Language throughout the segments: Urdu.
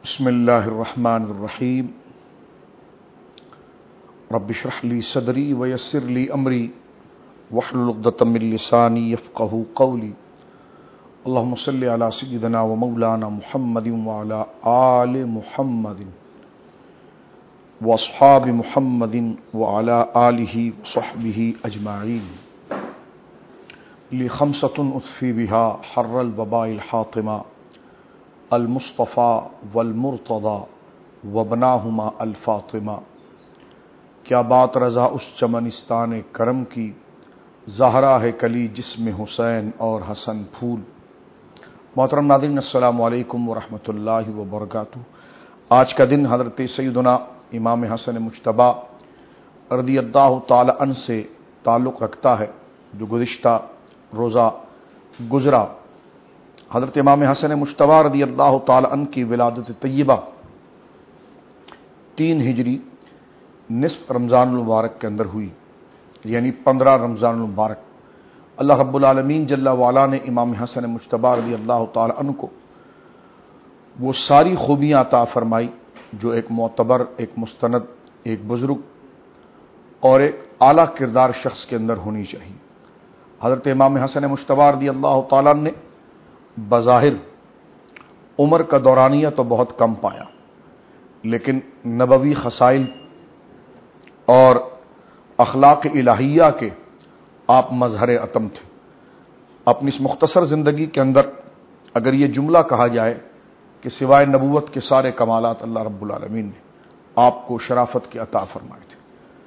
بسم اللہ الرحمن الرحیم رب اشرح لی صدری ویسر لی امری واحلل عقدۃ من لسانی یفقہوا قولی اللہم صلی علی سیدنا و مولانا محمد وعلی آل محمد واصحاب محمد وعلی آلہ وصحبہ اجمعین لخمسۃ اطفی بہا حر الوباء الحاطمہ المصطفیٰ والمرتضیٰ وبناہما الفاطمہ۔ کیا بات رضا اس چمنستان کرم کی، زہرا ہے کلی جسم حسین اور حسن پھول۔ محترم ناظرین، السلام علیکم ورحمۃ اللہ وبرکاتہ۔ آج کا دن حضرت سیدنا امام حسن مجتبی رضی اللہ تعالی عنہ سے تعلق رکھتا ہے، جو گزشتہ روزہ گزرا۔ حضرت امام حسن مجتبی رضی اللہ تعالی عنہ کی ولادت طیبہ 3 ہجری نصف رمضان المبارک کے اندر ہوئی، یعنی 15 رمضان المبارک۔ اللہ رب العالمین جل وعلا نے امام حسن مجتبی رضی اللہ تعالی عنہ کو وہ ساری خوبیاں عطا فرمائی جو ایک معتبر، ایک مستند، ایک بزرگ اور ایک اعلیٰ کردار شخص کے اندر ہونی چاہیے۔ حضرت امام حسن مجتبی رضی اللہ تعالی عنہ نے بظاہر عمر کا دورانیہ تو بہت کم پایا، لیکن نبوی خصائل اور اخلاق الہیہ کے آپ مظہر عتم تھے۔ اپنی اس مختصر زندگی کے اندر اگر یہ جملہ کہا جائے کہ سوائے نبوت کے سارے کمالات اللہ رب العالمین نے آپ کو شرافت کے عطا فرمائے تھے،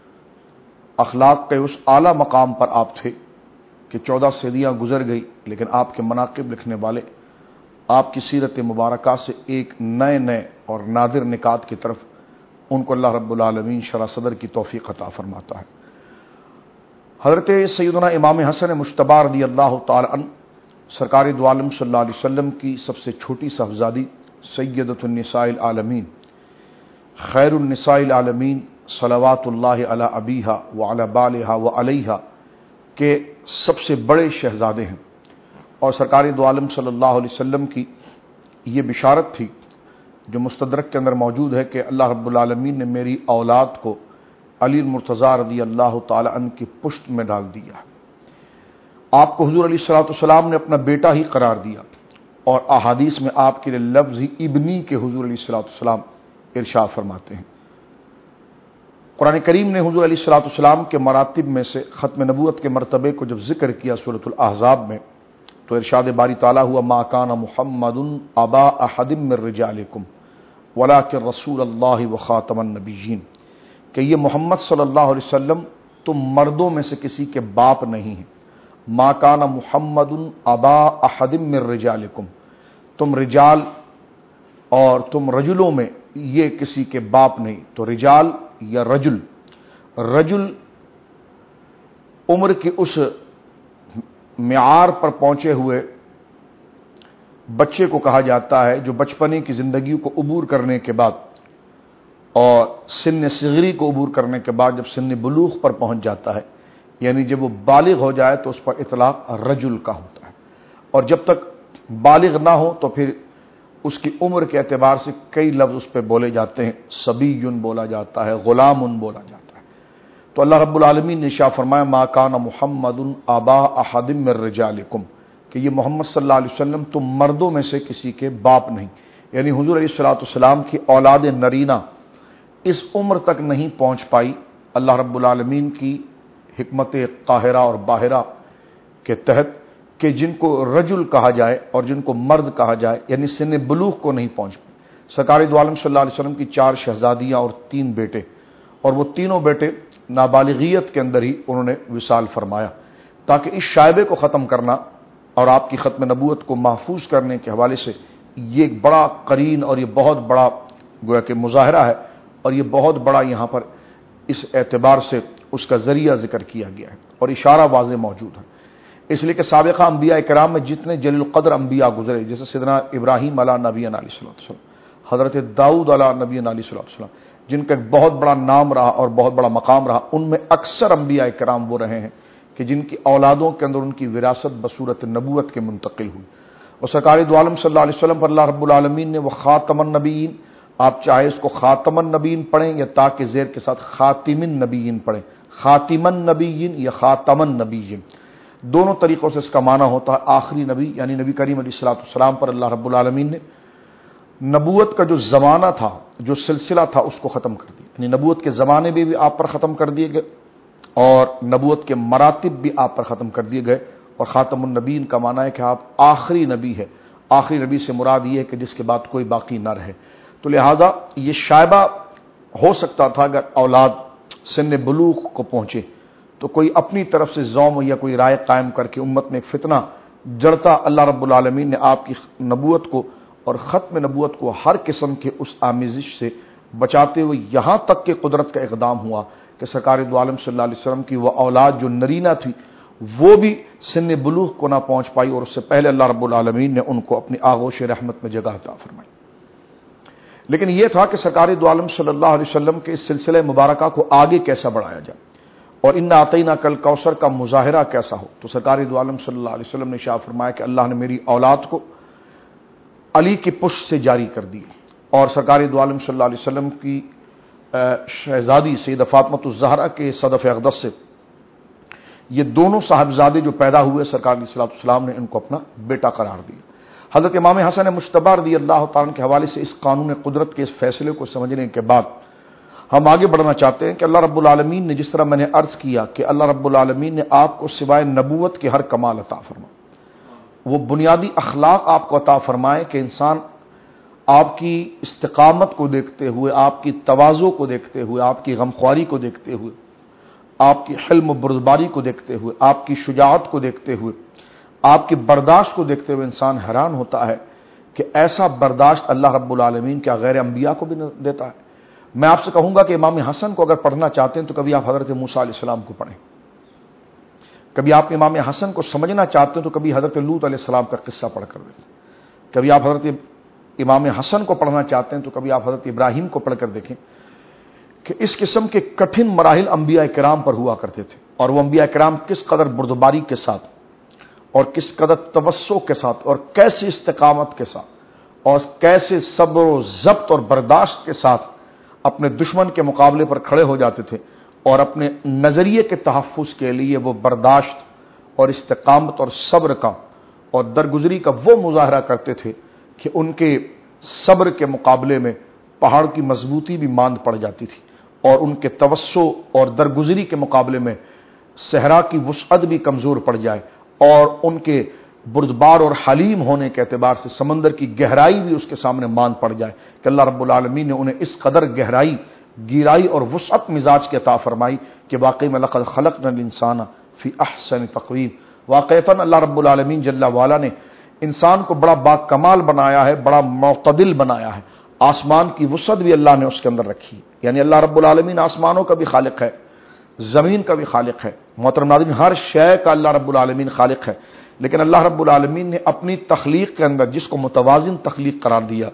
اخلاق کے اس اعلیٰ مقام پر آپ تھے کہ 14 صدیاں گزر گئی، لیکن آپ کے مناقب لکھنے والے آپ کی سیرت مبارکہ سے ایک نئے اور نادر نکات کی طرف ان کو اللہ رب العالمین شرح صدر کی توفیق عطا فرماتا ہے۔ حضرت سیدنا امام حسن مجتبی رضی اللہ تعالی عنہ سرکار دو عالم صلی اللہ علیہ وسلم کی سب سے چھوٹی صاحبزادی سیدۃ النساء العالمین، خیر النساء العالمین صلوات اللہ علی ابیہا وعلی بالہا وعلیہا کے سب سے بڑے شہزادے ہیں، اور سرکار دو عالم صلی اللہ علیہ وسلم کی یہ بشارت تھی جو مستدرک کے اندر موجود ہے کہ اللہ رب العالمین نے میری اولاد کو علی المرتضیٰ رضی اللہ تعالی عنہ کی پشت میں ڈال دیا۔ آپ کو حضور علیہ الصلوۃ والسلام نے اپنا بیٹا ہی قرار دیا، اور احادیث میں آپ کے لیے لفظ ہی ابنی کے حضور علیہ الصلوۃ والسلام ارشاد فرماتے ہیں۔ قرآن کریم نے حضور علیہ الصلوۃ والسلام کے مراتب میں سے ختم نبوت کے مرتبے کو جب ذکر کیا سورۃ الاحزاب میں، تو ارشاد باری تعالیٰ ہوا ما کان محمد ابا احد من رجالکم ولکن رسول اللہ وخاتم النبیین، کہ یہ محمد صلی اللہ علیہ وسلم تم مردوں میں سے کسی کے باپ نہیں ہیں۔ ما کان محمد ابا احد من رجالکم، تم رجال اور تم رجلوں میں یہ کسی کے باپ نہیں۔ تو رجال یا رجل عمر کی اس معیار پر پہنچے ہوئے بچے کو کہا جاتا ہے جو بچپنے کی زندگی کو عبور کرنے کے بعد اور سن صغری کو عبور کرنے کے بعد جب سن بلوغ پر پہنچ جاتا ہے، یعنی جب وہ بالغ ہو جائے تو اس پر اطلاق رجل کا ہوتا ہے، اور جب تک بالغ نہ ہو تو پھر اس کی عمر کے اعتبار سے کئی لفظ اس پہ بولے جاتے ہیں، صبیٌ بولا جاتا ہے، غلام بولا جاتا ہے۔ تو اللہ رب العالمین نے ارشاد فرمایا ما کان محمد ابا احد من رجالکم، کہ یہ محمد صلی اللہ علیہ وسلم تم مردوں میں سے کسی کے باپ نہیں، یعنی حضور علیہ الصلوۃ والسلام کی اولاد نرینہ اس عمر تک نہیں پہنچ پائی۔ اللہ رب العالمین کی حکمت قاہرہ اور باہرہ کے تحت کہ جن کو رجل کہا جائے اور جن کو مرد کہا جائے، یعنی سن بلوغ کو نہیں پہنچ پائے۔ سرکار دو عالم صلی اللہ علیہ وسلم کی 4 شہزادیاں اور 3 بیٹے، اور وہ تینوں بیٹے نابالغیت کے اندر ہی انہوں نے وصال فرمایا، تاکہ اس شائبے کو ختم کرنا اور آپ کی ختم نبوت کو محفوظ کرنے کے حوالے سے یہ ایک بڑا قرین اور یہ بہت بڑا گویا کہ مظاہرہ ہے، اور یہ بہت بڑا یہاں پر اس اعتبار سے اس کا ذریعہ ذکر کیا گیا ہے اور اشارہ واضح موجود ہے، اس لیے کہ سابقہ انبیاء کرام میں جتنے جلیل القدر انبیاء گزرے، جیسے سیدنا ابراہیم علیہ نبینا علیہ الصلوۃ والسلام، حضرت داؤد علیہ نبینا علیہ الصلوۃ والسلام، جن کا ایک بہت بڑا نام رہا اور بہت بڑا مقام رہا، ان میں اکثر انبیاء کرام وہ رہے ہیں کہ جن کی اولادوں کے اندر ان کی وراثت بصورت نبوت کے منتقل ہوئی۔ اور سرکار دو عالم صلی اللہ علیہ وسلم پر اللہ رب العالمین نے وہ خاتم النبیین، آپ چاہے اس کو خاتم النبیین پڑھیں یا تا کے زیر کے ساتھ خاتم النبیین پڑھیں، خاتم النبیین یا خاتم النبیین، دونوں طریقوں سے اس کا معنی ہوتا ہے آخری نبی، یعنی نبی کریم علیہ الصلوۃ والسلام پر اللہ رب العالمین نے نبوت کا جو زمانہ تھا، جو سلسلہ تھا، اس کو ختم کر دیا، یعنی نبوت کے زمانے بھی آپ پر ختم کر دیے گئے اور نبوت کے مراتب بھی آپ پر ختم کر دیے گئے۔ اور خاتم النبیین کا معنی ہے کہ آپ آخری نبی ہے، آخری نبی سے مراد یہ ہے کہ جس کے بعد کوئی باقی نہ رہے۔ تو لہذا یہ شائبہ ہو سکتا تھا اگر اولاد سن بلوغ کو پہنچے تو کوئی اپنی طرف سے زوم یا کوئی رائے قائم کر کے امت میں ایک فتنہ جڑتا۔ اللہ رب العالمین نے آپ کی نبوت کو اور ختم نبوت کو ہر قسم کے اس آمیزش سے بچاتے ہوئے یہاں تک کہ قدرت کا اقدام ہوا کہ سرکار دو عالم صلی اللہ علیہ وسلم کی وہ اولاد جو نرینہ تھی وہ بھی سن بلوغ کو نہ پہنچ پائی، اور اس سے پہلے اللہ رب العالمین نے ان کو اپنی آغوش رحمت میں جگہ عطا فرمائی۔ لیکن یہ تھا کہ سرکار دو عالم صلی اللہ علیہ وسلم کے اس سلسلہ مبارکہ کو آگے کیسا بڑھایا جائے اور ان اعطیناک الکوثر کا مظاہرہ کیسا ہو۔ تو سرکار دو عالم صلی اللہ علیہ وسلم نے ارشاد فرمایا کہ اللہ نے میری اولاد کو علی کی پشت سے جاری کر دی، اور سرکار دو عالم صلی اللہ علیہ وسلم کی شہزادی سیدہ فاطمہ الزہرا کے صدف اقدس سے یہ دونوں صاحبزادے جو پیدا ہوئے سرکار علیہ الصلوۃ والسلام نے ان کو اپنا بیٹا قرار دیا۔ حضرت امام حسن مجتبی رضی اللہ تعالیٰ کے حوالے سے اس قانون قدرت کے اس فیصلے کو سمجھنے کے بعد ہم آگے بڑھنا چاہتے ہیں کہ اللہ رب العالمین نے، جس طرح میں نے عرض کیا کہ اللہ رب العالمین نے آپ کو سوائے نبوت کے ہر کمال عطا فرمایا، وہ بنیادی اخلاق آپ کو عطا فرمائے کہ انسان آپ کی استقامت کو دیکھتے ہوئے، آپ کی تواضع کو دیکھتے ہوئے، آپ کی غمخواری کو دیکھتے ہوئے، آپ کی حلم و بردباری کو دیکھتے ہوئے، آپ کی شجاعت کو دیکھتے ہوئے، آپ کی برداشت کو دیکھتے ہوئے انسان حیران ہوتا ہے کہ ایسا برداشت اللہ رب العالمین کیا غیر انبیاء کو بھی دیتا ہے۔ میں آپ سے کہوں گا کہ امام حسن کو اگر پڑھنا چاہتے ہیں تو کبھی آپ حضرت موسیٰ علیہ السلام کو پڑھیں، کبھی آپ امام حسن کو سمجھنا چاہتے ہیں تو کبھی حضرت لوط علیہ السلام کا قصہ پڑھ کر دیکھیں، کبھی آپ حضرت امام حسن کو پڑھنا چاہتے ہیں تو کبھی آپ حضرت ابراہیم کو پڑھ کر دیکھیں کہ اس قسم کے کٹھن مراحل انبیاء کرام پر ہوا کرتے تھے، اور وہ انبیاء کرام کس قدر بردباری کے ساتھ اور کس قدر توسع کے ساتھ اور کیسی استقامت کے ساتھ اور کیسے صبر و ضبط اور برداشت کے ساتھ اپنے دشمن کے مقابلے پر کھڑے ہو جاتے تھے، اور اپنے نظریے کے تحفظ کے لیے وہ برداشت اور استقامت اور صبر کا اور درگزری کا وہ مظاہرہ کرتے تھے کہ ان کے صبر کے مقابلے میں پہاڑ کی مضبوطی بھی ماند پڑ جاتی تھی، اور ان کے توسع اور درگزری کے مقابلے میں صحرا کی وسعت بھی کمزور پڑ جائے، اور ان کے بردبار اور حلیم ہونے کے اعتبار سے سمندر کی گہرائی بھی اس کے سامنے ماند پڑ جائے کہ اللہ رب العالمین نے انہیں اس قدر گہرائی، گیرائی اور وسعت مزاج کی عطا فرمائی کہ واقعی میں لقد خلقنا الانسان فی احسن تقویم، واقعتاً اللہ رب العالمین جل وعلا نے انسان کو بڑا با کمال بنایا ہے، بڑا معتدل بنایا ہے۔ آسمان کی وسعت بھی اللہ نے اس کے اندر رکھی، یعنی اللہ رب العالمین آسمانوں کا بھی خالق ہے، زمین کا بھی خالق ہے، محترم ناظرین ہر شے کا اللہ رب العالمین خالق ہے، لیکن اللہ رب العالمین نے اپنی تخلیق کے اندر جس کو متوازن تخلیق قرار دیا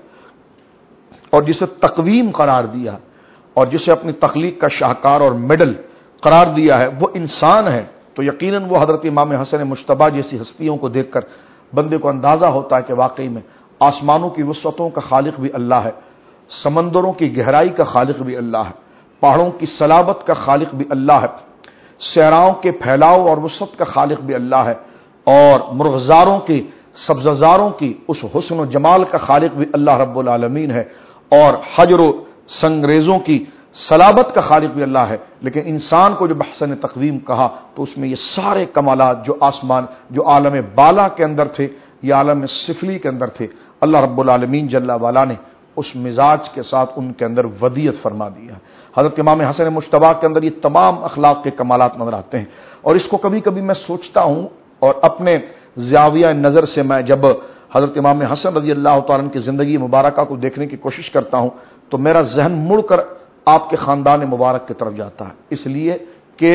اور جسے تقویم قرار دیا اور جسے اپنی تخلیق کا شاہکار اور میڈل قرار دیا ہے وہ انسان ہے، تو یقیناً وہ حضرت امام حسن مجتبی جیسی ہستیوں کو دیکھ کر بندے کو اندازہ ہوتا ہے کہ واقعی میں آسمانوں کی وسعتوں کا خالق بھی اللہ ہے، سمندروں کی گہرائی کا خالق بھی اللہ ہے، پہاڑوں کی صلابت کا خالق بھی اللہ ہے، صحراؤں کے پھیلاؤ اور وسعت کا خالق بھی اللہ ہے، اور مرغزاروں کی، سبززاروں کی اس حسن و جمال کا خالق بھی اللہ رب العالمین ہے، اور حجر و سنگریزوں کی صلابت کا خالق بھی اللہ ہے۔ لیکن انسان کو جو بحسن تقویم کہا تو اس میں یہ سارے کمالات جو آسمان، جو عالم بالا کے اندر تھے یا عالم سفلی کے اندر تھے، اللہ رب العالمین جل وعلا نے اس مزاج کے ساتھ ان کے اندر ودیت فرما دیا ہے۔ حضرت امام حسن مجتبی کے اندر یہ تمام اخلاق کے کمالات نظر آتے ہیں، اور اس کو کبھی کبھی میں سوچتا ہوں اور اپنے زاویہ نظر سے میں جب حضرت امام حسن رضی اللہ تعالیٰ عنہ کی زندگی مبارکہ کو دیکھنے کی کوشش کرتا ہوں تو میرا ذہن مڑ کر آپ کے خاندان مبارک کی طرف جاتا ہے، اس لیے کہ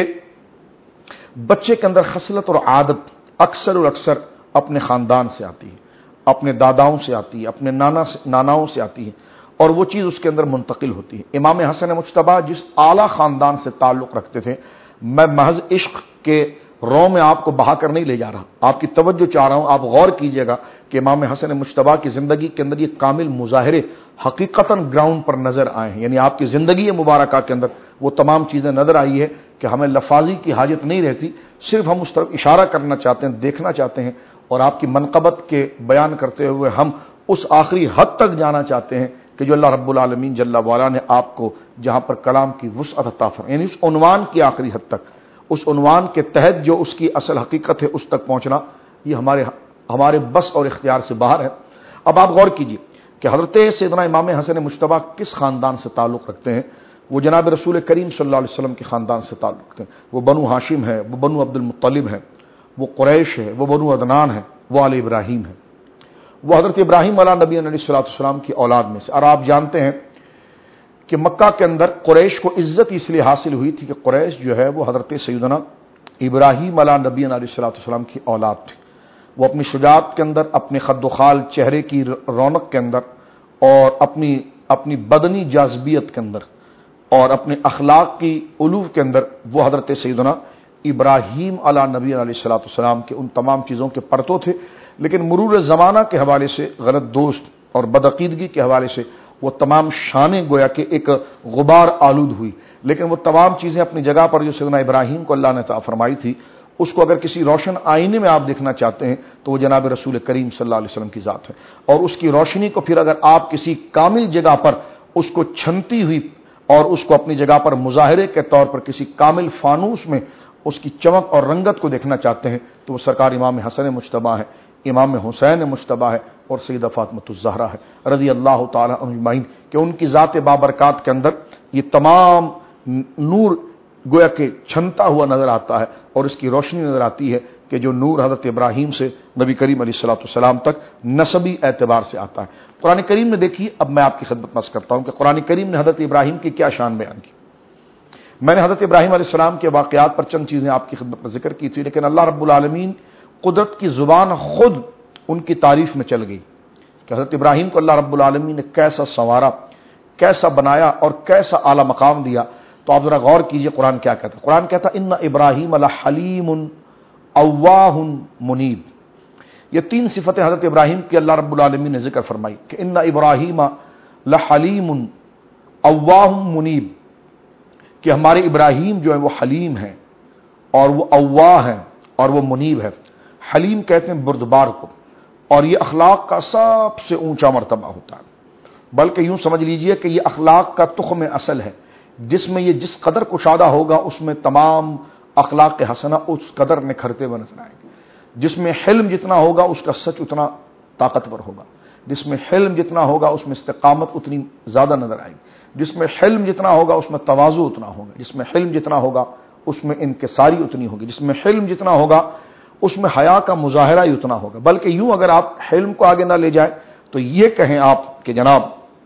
بچے کے اندر خصلت اور عادت اکثر اور اکثر اپنے خاندان سے آتی ہے، اپنے داداؤں سے آتی ہے، اپنے ناناؤں سے آتی ہے، اور وہ چیز اس کے اندر منتقل ہوتی ہے۔ امام حسن مجتبی جس اعلیٰ خاندان سے تعلق رکھتے تھے، میں محض عشق کے رو میں آپ کو بہا کر نہیں لے جا رہا، آپ کی توجہ چاہ رہا ہوں، آپ غور کیجئے گا کہ امام حسن مجتبیٰ کی زندگی کے اندر یہ کامل مظاہرے حقیقتاً گراؤنڈ پر نظر آئے ہیں، یعنی آپ کی زندگی مبارکہ کے اندر وہ تمام چیزیں نظر آئی ہے کہ ہمیں لفاظی کی حاجت نہیں رہتی، صرف ہم اس طرف اشارہ کرنا چاہتے ہیں، دیکھنا چاہتے ہیں، اور آپ کی منقبت کے بیان کرتے ہوئے ہم اس آخری حد تک جانا چاہتے ہیں کہ جو اللہ رب العالمین جل وعلا نے آپ کو جہاں پر کلام کی وسعت عطا فرمائی، یعنی اس عنوان کی آخری حد تک، اس عنوان کے تحت جو اس کی اصل حقیقت ہے اس تک پہنچنا، یہ ہمارے بس اور اختیار سے باہر ہے۔ اب آپ غور کیجئے کہ حضرت سیدنا امام حسن مجتبیٰ کس خاندان سے تعلق رکھتے ہیں؟ وہ جناب رسول کریم صلی اللہ علیہ وسلم کے خاندان سے تعلق رکھتے ہیں۔ وہ بنو ہاشم ہے، وہ بنو عبد المطلب ہے، وہ قریش ہے، وہ بنو عدنان ہے، وہ آل ابراہیم ہے، وہ حضرت ابراہیم علیہ نبی علیہ السلام کی اولاد میں سے۔ اور آپ جانتے ہیں کہ مکہ کے اندر قریش کو عزت اس لیے حاصل ہوئی تھی کہ قریش جو ہے وہ حضرت سیدنا ابراہیم علیہ نبی علیہ السلام کی اولاد تھی۔ وہ اپنی شجاعت کے اندر، اپنے خد و خال چہرے کی رونق کے اندر، اور اپنی بدنی جاذبیت کے اندر، اور اپنے اخلاق کی علو کے اندر وہ حضرت سیدنا ابراہیم علیہ نبی علیہ السلام کے ان تمام چیزوں کے پرتو تھے، لیکن مرور زمانہ کے حوالے سے، غلط دوست اور بدعقیدگی کے حوالے سے وہ تمام شانیں گویا کہ ایک غبار آلود ہوئی، لیکن وہ تمام چیزیں اپنی جگہ پر جو سیدنا ابراہیم کو اللہ نے عطا فرمائی تھی، اس کو اگر کسی روشن آئینے میں آپ دیکھنا چاہتے ہیں تو وہ جناب رسول کریم صلی اللہ علیہ وسلم کی ذات ہے، اور اس کی روشنی کو پھر اگر آپ کسی کامل جگہ پر اس کو چھنتی ہوئی اور اس کو اپنی جگہ پر مظاہرے کے طور پر کسی کامل فانوس میں اس کی چمک اور رنگت کو دیکھنا چاہتے ہیں تو وہ سرکار امام حسن مجتبیٰ ہے، امام حسین مجتبیٰ ہے، اور سیدہ فاطمۃ الزہرا ہے رضی اللہ تعالی عنہم اجمعین، کہ ان کی ذات بابرکات کے اندر یہ تمام نور گویا کہ چھنتا ہوا نظر آتا ہے، اور اس کی روشنی نظر آتی ہے کہ جو نور حضرت ابراہیم سے نبی کریم علیہ السلام تک نسبی اعتبار سے آتا ہے۔ قرآن کریم میں دیکھیے، اب میں آپ کی خدمت میں عرض کرتا ہوں کہ قرآن کریم نے حضرت ابراہیم کی کیا شان بیان کی۔ میں نے حضرت ابراہیم علیہ السلام کے واقعات پر چند چیزیں آپ کی خدمت میں ذکر کی تھی، لیکن اللہ رب العالمین قدرت کی زبان خود ان کی تعریف میں چل گئی کہ حضرت ابراہیم کو اللہ رب العالمین نے کیسا سنوارا، کیسا بنایا اور کیسا اعلیٰ مقام دیا۔ تو آپ ذرا غور کیجئے قرآن کیا کہتا ہے۔ قرآن کہتا ہے ان ابراہیم لحلیم اواہ منیب۔ یہ تین صفتیں حضرت ابراہیم کی اللہ رب العالمین نے ذکر فرمائی کہ ان ابراہیم لحلیم اواہ منیب، کہ ہمارے ابراہیم جو ہے وہ حلیم ہیں اور وہ اواہ ہیں اور وہ منیب ہے۔ حلیم کہتے ہیں بردبار کو، اور یہ اخلاق کا سب سے اونچا مرتبہ ہوتا ہے، بلکہ یوں سمجھ لیجئے کہ یہ اخلاق کا تخم اصل ہے، جس میں یہ جس قدر کشادہ ہوگا اس میں تمام اخلاق حسنہ اس قدر نکھرتے ہوئے نظر آئیں گے۔ جس میں حلم جتنا ہوگا اس کا سچ اتنا طاقتور ہوگا، جس میں حلم جتنا ہوگا اس میں استقامت اتنی زیادہ نظر آئے گی، جس میں حلم جتنا ہوگا اس میں تواضع اتنا ہوگا، جس میں حلم جتنا ہوگا اس میں انکساری اتنی ہوگی، جس میں حلم جتنا ہوگا اس میں حیا کا مظاہرہ ہی اتنا ہوگا۔ بلکہ یوں اگر آپ حلم کو آگے نہ لے جائیں تو یہ کہیں آپ کہ جناب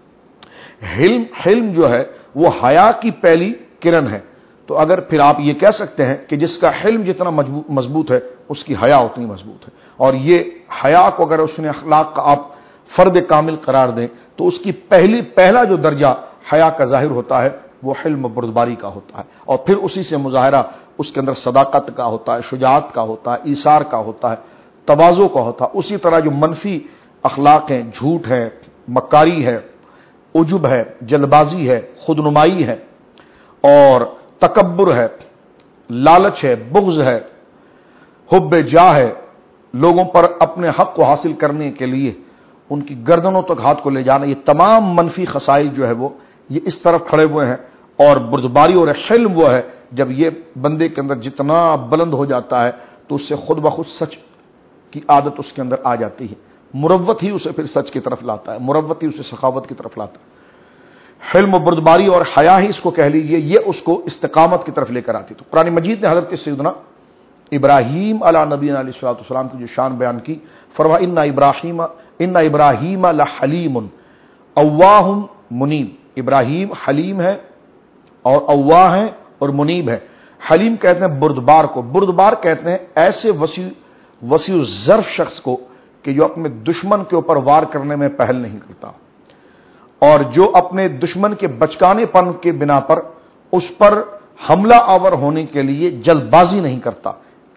حلم جو ہے وہ حیا کی پہلی کرن ہے، تو اگر پھر آپ یہ کہہ سکتے ہیں کہ جس کا حلم جتنا مضبوط ہے اس کی حیا اتنی مضبوط ہے، اور یہ حیا کو اگر اس نے اخلاق کا آپ فرد کامل قرار دیں تو اس کی پہلا جو درجہ حیا کا ظاہر ہوتا ہے وہ حلم بردباری کا ہوتا ہے، اور پھر اسی سے مظاہرہ اس کے اندر صداقت کا ہوتا ہے، شجاعت کا ہوتا ہے، ایثار کا ہوتا ہے، تواضع کا ہوتا ہے۔ اسی طرح جو منفی اخلاق ہیں، جھوٹ ہے، مکاری ہے، عجب ہے، جلد بازی ہے، خودنمائی ہے، اور تکبر ہے، لالچ ہے، بغض ہے، حب جاہ ہے، لوگوں پر اپنے حق کو حاصل کرنے کے لیے ان کی گردنوں تک ہاتھ کو لے جانا، یہ تمام منفی خصائل جو ہے وہ یہ اس طرف کھڑے ہوئے ہیں، اور بردباری اور حلم وہ ہے جب یہ بندے کے اندر جتنا بلند ہو جاتا ہے تو اس سے خود بخود سچ کی عادت اس کے اندر آ جاتی ہے، مروت ہی اسے پھر سچ کی طرف لاتا ہے، مروت ہی اسے سخاوت کی طرف لاتا ہے۔ حلم و بردباری اور حیا ہی اس کو کہہ لیجئے، یہ اس کو استقامت کی طرف لے کر آتی۔ تو قرآن مجید نے حضرت سیدنا ابراہیم علیہ نبی علیہ السلام کی جو شان بیان کی، فرمایا ان ابراہیم لحلیم اواہ منیب، ابراہیم حلیم ہے اور اواہ ہیں اور منیب ہے۔ حلیم کہتے ہیں بردبار کو، بردبار کہتے ہیں ایسے وسیع ظرف شخص کو کہ جو اپنے دشمن کے اوپر وار کرنے میں پہل نہیں کرتا، اور جو اپنے دشمن کے بچکانے پن کے بنا پر اس پر حملہ آور ہونے کے لیے جلد بازی نہیں کرتا،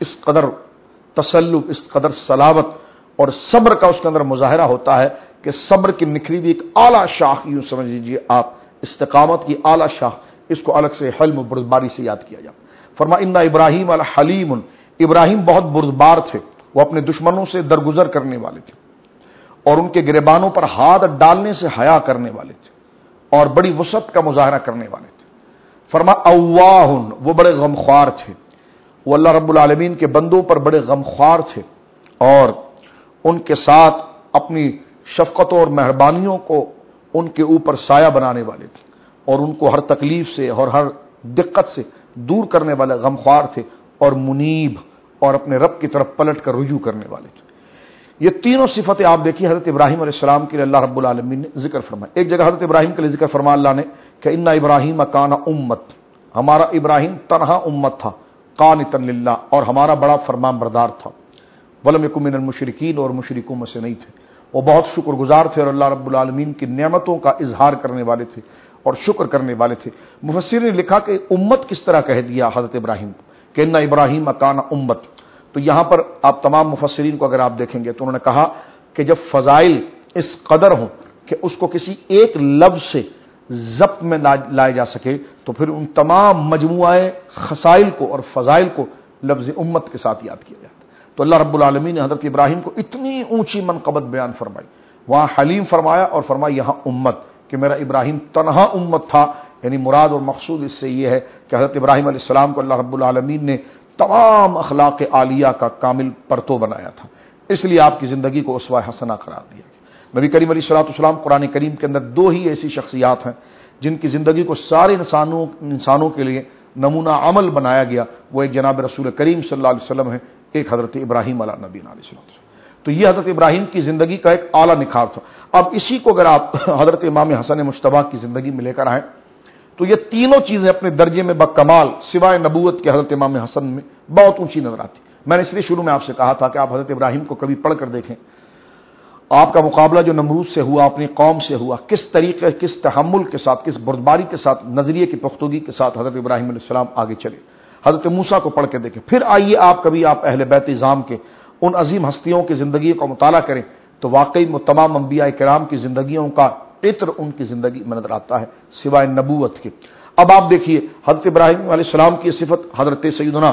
اس قدر تسلط، اس قدر صلابت اور صبر کا اس کے اندر مظاہرہ ہوتا ہے کہ صبر کی نکھری بھی ایک اعلیٰ شاخ، یوں سمجھ لیجیے آپ، استقامت کی اعلیٰ شاخ، اس کو الگ سے حلم و بردباری سے یاد کیا جائے۔ فرما ان ابراہیم الحلیم، ابراہیم بہت بردبار تھے، وہ اپنے دشمنوں سے درگزر کرنے والے تھے اور ان کے گریبانوں پر ہاتھ ڈالنے سے حیا کرنے والے تھے اور بڑی وسعت کا مظاہرہ کرنے والے تھے۔ فرما اواہ، وہ بڑے غمخوار تھے، وہ اللہ رب العالمین کے بندوں پر بڑے غمخوار تھے اور ان کے ساتھ اپنی شفقتوں اور مہربانیوں کو ان کے اوپر سایہ بنانے والے تھے اور ان کو ہر تکلیف سے اور ہر دقت سے دور کرنے والے غمخوار تھے اور منیب اور اپنے رب کی طرف پلٹ کر رجوع کرنے والے تھے۔ یہ تینوں صفتیں آپ دیکھیے حضرت ابراہیم علیہ السلام کے لیے اللہ رب العالمین نے ذکر فرمایا۔ ایک جگہ حضرت ابراہیم کے لیے ذکر فرمایا اللہ نے کہ ان ابراہیم کان امت، ہمارا ابراہیم تنہا امت تھا، قانتا للہ، اور ہمارا بڑا فرمان بردار تھا، ولم یکن من المشرکین، اور مشرکوں میں سے نہیں تھے، وہ بہت شکر گزار تھے اور اللہ رب العالمین کی نعمتوں کا اظہار کرنے والے تھے اور شکر کرنے والے تھے۔ مفسرین نے لکھا کہ امت کس طرح کہہ دیا حضرت ابراہیم کو کہ ان ابراہیم کان امت، تو یہاں پر آپ تمام مفسرین کو اگر آپ دیکھیں گے تو انہوں نے کہا کہ جب فضائل اس قدر ہوں کہ اس کو کسی ایک لفظ سے ضبط میں لائے جا سکے تو پھر ان تمام مجموعہ خصائل کو اور فضائل کو لفظ امت کے ساتھ یاد کیا جاتا ہے۔ تو اللہ رب العالمین نے حضرت ابراہیم کو اتنی اونچی منقبت بیان فرمائی، وہاں حلیم فرمایا اور فرمایا یہاں امت، کہ میرا ابراہیم تنہا امت تھا، یعنی مراد اور مقصود اس سے یہ ہے کہ حضرت ابراہیم علیہ السلام کو اللہ رب العالمین نے تمام اخلاق عالیہ کا کامل پرتو بنایا تھا، اس لیے آپ کی زندگی کو اسوہ حسنہ قرار دیا گیا۔ نبی کریم علیہ الصلوۃ والسلام قرآن کریم کے اندر دو ہی ایسی شخصیات ہیں جن کی زندگی کو سارے انسانوں کے لیے نمونہ عمل بنایا گیا، وہ ایک جناب رسول کریم صلی اللہ علیہ وسلم ہے، ایک حضرت ابراہیم علیہ نبی علیہ الصلوۃ۔ تو یہ حضرت ابراہیم کی زندگی کا ایک اعلیٰ نکھار تھا۔ اب اسی کو اگر آپ حضرت امام حسن مجتبیٰ کی زندگی میں لے کر آئیں تو یہ تینوں چیزیں اپنے درجے میں بکمال سوائے نبوت کے حضرت امام حسن میں بہت اونچی نظر آتی۔ میں نے اس لیے شروع میں آپ سے کہا تھا کہ آپ حضرت ابراہیم کو کبھی پڑھ کر دیکھیں، آپ کا مقابلہ جو نمرود سے ہوا، اپنی قوم سے ہوا، کس طریقے، کس تحمل کے ساتھ، کس بردباری کے ساتھ، نظریے کی پختگی کے ساتھ حضرت ابراہیم علیہ السلام آگے چلے۔ حضرت موسیٰ کو پڑھ کے دیکھیں، پھر آئیے آپ کبھی آپ اہل بیت اعظام کے ان عظیم ہستیوں کی زندگی کا مطالعہ کریں تو واقعی تمام انبیاء کرام کی زندگیوں کا عطر ان کی زندگی میں نظر آتا ہے سوائے نبوت کے۔ اب آپ دیکھیے حضرت ابراہیم علیہ السلام کی صفت، حضرت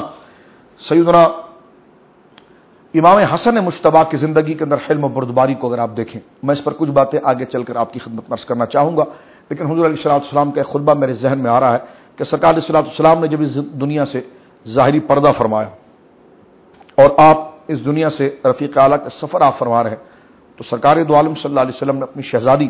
سیدنا امام حسن مجتبیٰ کی زندگی کے اندر حلم و بردباری کو اگر آپ دیکھیں، میں اس پر کچھ باتیں آگے چل کر آپ کی خدمت میں عرض کرنا چاہوں گا، لیکن حضور علیہ السلام کا ایک خطبہ میرے ذہن میں آ رہا ہے کہ سرکار علیہ السلام نے جب اس دنیا سے ظاہری پردہ فرمایا اور آپ اس دنیا سے رفیق اعلیٰ کا سفر آپ فرما رہے ہیں تو سرکار دو عالم صلی اللہ علیہ وسلم نے اپنی شہزادی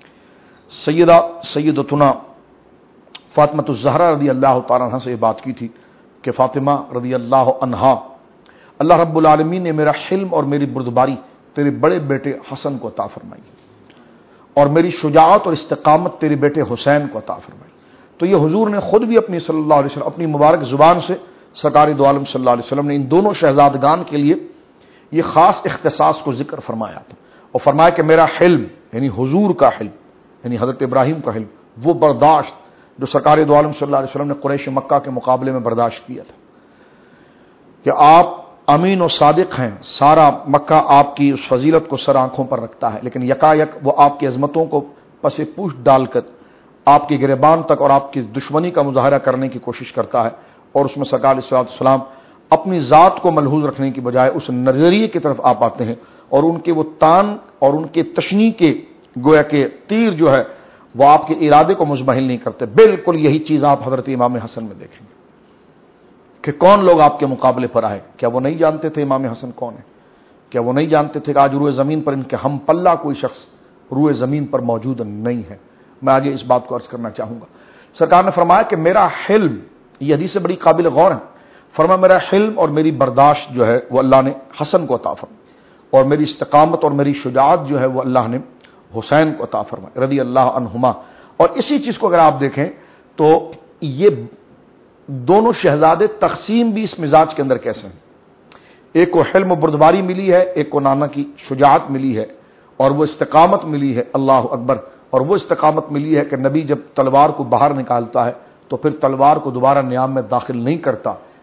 سیدتنا فاطمہ الزہرا رضی اللہ تعالیٰ عنہ سے یہ بات کی تھی کہ فاطمہ رضی اللہ عنہا، اللہ رب العالمین نے میرا حلم اور میری بردباری تیرے بڑے بیٹے حسن کو عطا فرمائی اور میری شجاعت اور استقامت تیرے بیٹے حسین کو عطا فرمائی۔ تو یہ حضور نے خود بھی اپنی صلی اللہ علیہ وسلم اپنی مبارک زبان سے سرکار دو عالم صلی اللہ علیہ وسلم نے ان دونوں شہزادگان کے لیے یہ خاص اختصاص کو ذکر فرمایا تھا اور فرمایا کہ میرا حلم، یعنی حضور کا حلم، یعنی حضرت ابراہیم کا حلم، وہ برداشت جو سرکار دو عالم صلی اللہ علیہ وسلم نے قریش مکہ کے مقابلے میں برداشت کیا تھا کہ آپ امین و صادق ہیں، سارا مکہ آپ کی اس فضیلت کو سر آنکھوں پر رکھتا ہے، لیکن یکایک وہ آپ کی عظمتوں کو پس پوش ڈال کر آپ کی گریبان تک اور آپ کی دشمنی کا مظاہرہ کرنے کی کوشش کرتا ہے، اور اس میں سرکار علیہ السلام اپنی ذات کو ملحوظ رکھنے کی بجائے اس نظریے کی طرف آپ آتے ہیں اور ان کے وہ تان اور ان کے تشنیع کے گویا کہ تیر جو ہے وہ آپ کے ارادے کو مزمحل نہیں کرتے۔ بالکل یہی چیز آپ حضرت امام حسن میں دیکھیں گے کہ کون لوگ آپ کے مقابلے پر آئے، کیا وہ نہیں جانتے تھے امام حسن کون ہے؟ کیا وہ نہیں جانتے تھے کہ آج روئے زمین پر ان کے ہم پلہ کوئی شخص روئے زمین پر موجود نہیں ہے؟ میں آگے اس بات کو عرض کرنا چاہوں گا۔ سرکار نے فرمایا کہ میرا حلم، یہ حدیث سے بڑی قابل غور ہے، فرمایا میرا حلم اور میری برداشت جو ہے وہ اللہ نے حسن کو عطا فرمائی اور میری استقامت اور میری شجاعت جو ہے وہ اللہ نے حسین کو عطا فرمائی رضی اللہ عنہما۔ اور اسی چیز کو اگر آپ دیکھیں تو یہ دونوں شہزادے تقسیم بھی اس مزاج کے اندر کیسے ہیں، ایک کو حلم و بردباری ملی ہے، ایک کو نانا کی شجاعت ملی ہے اور وہ استقامت ملی ہے، اللہ اکبر، اور وہ استقامت ملی ہے کہ نبی جب تلوار کو باہر نکالتا ہے تو پھر تلوار کو دوبارہ نیام میں داخل نہیں کرتا،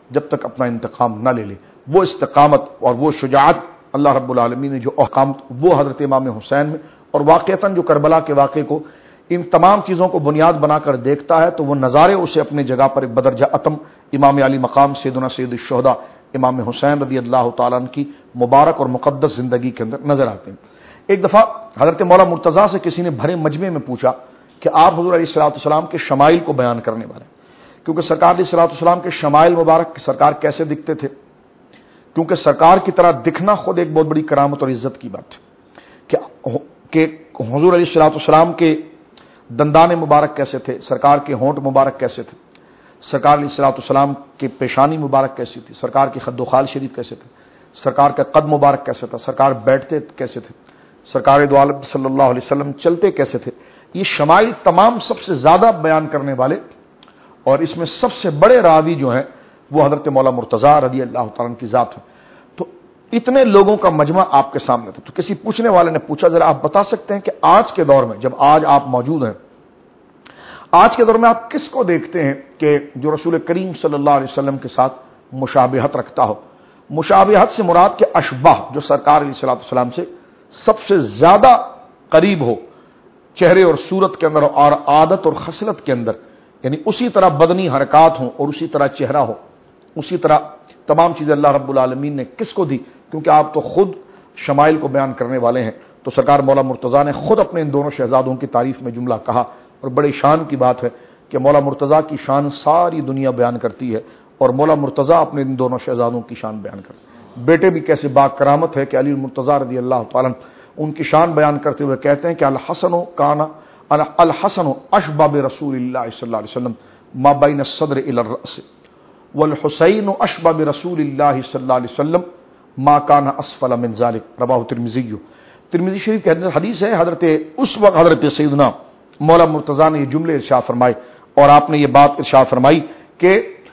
جب تک اپنا انتقام نہ لے لے۔ وہ استقامت اور وہ شجاعت اللہ رب العالمین نے جو احکام وہ حضرت امام حسین میں، اور واقعتاً جو کربلا کے واقعے کو ان تمام چیزوں کو بنیاد بنا کر دیکھتا ہے تو وہ نظارے اسے اپنی جگہ پر ایک بدرجہ اتم امام علی مقام سیدنا سید الشہداء امام حسین رضی اللہ تعالیٰ عنہ کی مبارک اور مقدس زندگی کے اندر نظر آتے ہیں۔ ایک دفعہ حضرت مولا مرتضیٰ سے کسی نے بھرے مجمع میں پوچھا کہ آپ حضور علیہ الصلوۃ والسلام کے شمائل کو بیان کرنے والے ہیں، کیونکہ سرکار علیہ الصلوۃ والسلام کے شمائل مبارک سرکار کیسے دکھتے تھے، کیونکہ سرکار کی طرح دکھنا خود ایک بہت بڑی کرامت اور عزت کی بات ہے کہ حضور علیہ الصلوۃ والسلام کے دندان مبارک کیسے تھے، سرکار کے ہونٹ مبارک کیسے تھے، سرکار علیہ الصلوۃ والسلام کی پیشانی مبارک کیسی تھی، سرکار کی خد و خال شریف کیسے تھے، سرکار کا قد مبارک کیسے تھا، سرکار بیٹھتے کیسے تھے، سرکار دو عالم صلی اللہ علیہ وسلم چلتے کیسے تھے، یہ شمائل تمام سب سے زیادہ بیان کرنے والے اور اس میں سب سے بڑے راوی جو ہیں وہ حضرت مولا مرتضیٰ رضی اللہ تعالیٰ عنہ کی ذات ہے۔ تو اتنے لوگوں کا مجمع آپ کے سامنے تھا، تو کسی پوچھنے والے نے پوچھا ذرا آپ بتا سکتے ہیں کہ آج کے دور میں، جب آج آپ موجود ہیں، آج کے دور میں آپ کس کو دیکھتے ہیں کہ جو رسول کریم صلی اللہ علیہ وسلم کے ساتھ مشابہت رکھتا ہو؟ مشابہت سے مراد کے اشباہ جو سرکار علیہ الصلوۃ والسلام سے سب سے زیادہ قریب ہو چہرے اور صورت کے اندر اور عادت اور خصلت کے اندر، یعنی اسی طرح بدنی حرکات ہوں اور اسی طرح چہرہ ہو، اسی طرح تمام چیزیں اللہ رب العالمین نے کس کو دی؟ کیونکہ آپ تو خود شمائل کو بیان کرنے والے ہیں، تو سرکار مولا مرتضیٰ نے خود اپنے ان دونوں شہزادوں کی تعریف میں جملہ کہا، اور بڑی شان کی بات ہے کہ مولا مرتضیٰ کی شان ساری دنیا بیان کرتی ہے اور مولا مرتضیٰ اپنے ان دونوں شہزادوں کی شان بیان کرتے ہیں۔ بیٹے بھی کیسے با کرامت ہے کہ علی المرتضیٰ رضی اللہ تعالیٰ ان کی شان بیان کرتے ہوئے کہتے ہیں کہ الحسن اشبہ برسول اللہ صلی اللہ علیہ وسلم ما بین الصدر الی الرأس والحسین اشبہ برسول اللہ صلی اللہ علیہ وسلم ما کان اسفل من ذلک، رواه ترمذی۔ ترمذی شریف کے حدیث ہے، اس وقت حضرت سیدنا مولا مرتضیٰ نے یہ جملے ارشاد فرمائے اور آپ نے یہ بات ارشاد فرمائی کہ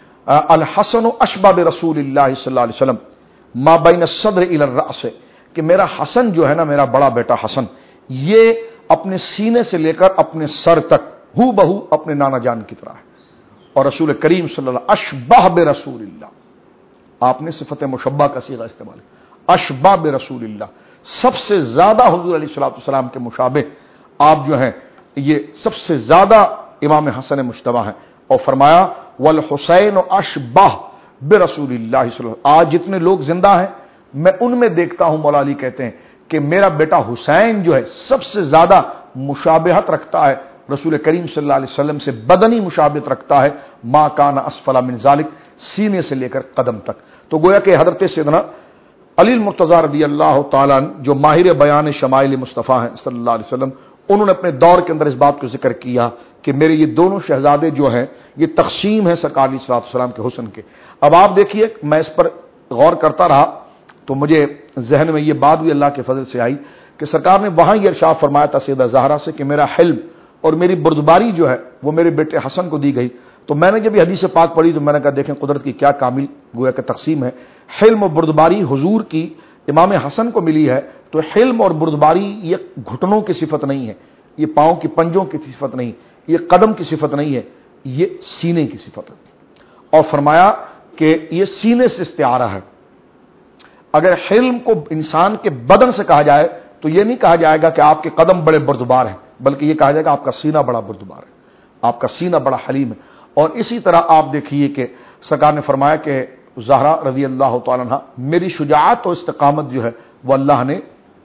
الحسن اشبہ برسول اللہ صلی اللہ علیہ وسلم ما بین الصدر الی الرأس، کہ میرا حسن جو ہے نا، میرا بڑا بیٹا حسن، یہ اپنے سینے سے لے کر اپنے سر تک ہو بہو اپنے نانا جان کی طرح ہے۔ اور رسول کریم صلی اللہ علیہ وسلم اشبہ برسول اللہ، آپ نے صفت مشبہ کا صیغہ استعمال کیا، اشبہ برسول اللہ، سب سے زیادہ حضور علیہ الصلوۃ والسلام کے مشابہ آپ جو ہیں یہ سب سے زیادہ امام حسن مجتبی ہیں۔ اور فرمایا والحسین اشبہ برسول اللہ صلی اللہ علیہ وسلم، آج جتنے لوگ زندہ ہیں میں ان میں دیکھتا ہوں، مولا علی کہتے ہیں کہ میرا بیٹا حسین جو ہے سب سے زیادہ مشابہت رکھتا ہے رسول کریم صلی اللہ علیہ وسلم سے، بدنی مشابہت رکھتا ہے، ما کان اسفل من ذالک، سینے سے لے کر قدم تک۔ تو گویا کہ حضرت سیدنا علی المرتضیٰ رضی اللہ تعالیٰ عنہ جو ماہر بیان شمائل مصطفیٰ ہیں صلی اللہ علیہ وسلم، انہوں نے اپنے دور کے اندر اس بات کو ذکر کیا کہ میرے یہ دونوں شہزادے جو ہیں یہ تقسیم ہے سرکار علیہ الصلوۃ والسلام کے حسن کے۔ اب آپ دیکھیے، میں اس پر غور کرتا رہا تو مجھے ذہن میں یہ بات بھی اللہ کے فضل سے آئی کہ سرکار نے وہاں یہ ارشاد فرمایا تھا سیدہ زہرا سے کہ میرا حلم اور میری بردباری جو ہے وہ میرے بیٹے حسن کو دی گئی۔ تو میں نے جب یہ حدیث پاک پڑھی تو میں نے کہا دیکھیں قدرت کی کیا کامل گویا کہ تقسیم ہے، حلم و بردباری حضور کی امام حسن کو ملی ہے، تو حلم اور بردباری یہ گھٹنوں کی صفت نہیں ہے، یہ پاؤں کی پنجوں کی صفت نہیں، یہ قدم کی صفت نہیں ہے، یہ سینے کی صفت ہے۔ اور فرمایا کہ یہ سینے سے استعارہ ہے۔ اگر حلم کو انسان کے بدن سے کہا جائے تو یہ نہیں کہا جائے گا کہ آپ کے قدم بڑے بردبار ہیں، بلکہ یہ کہا جائے گا آپ کا سینہ بڑا بردبار ہے، آپ کا سینہ بڑا حلیم ہے۔ اور اسی طرح آپ دیکھیے کہ سرکار نے فرمایا کہ زہرا رضی اللہ تعالیٰ عنہ میری شجاعت اور استقامت جو ہے وہ اللہ نے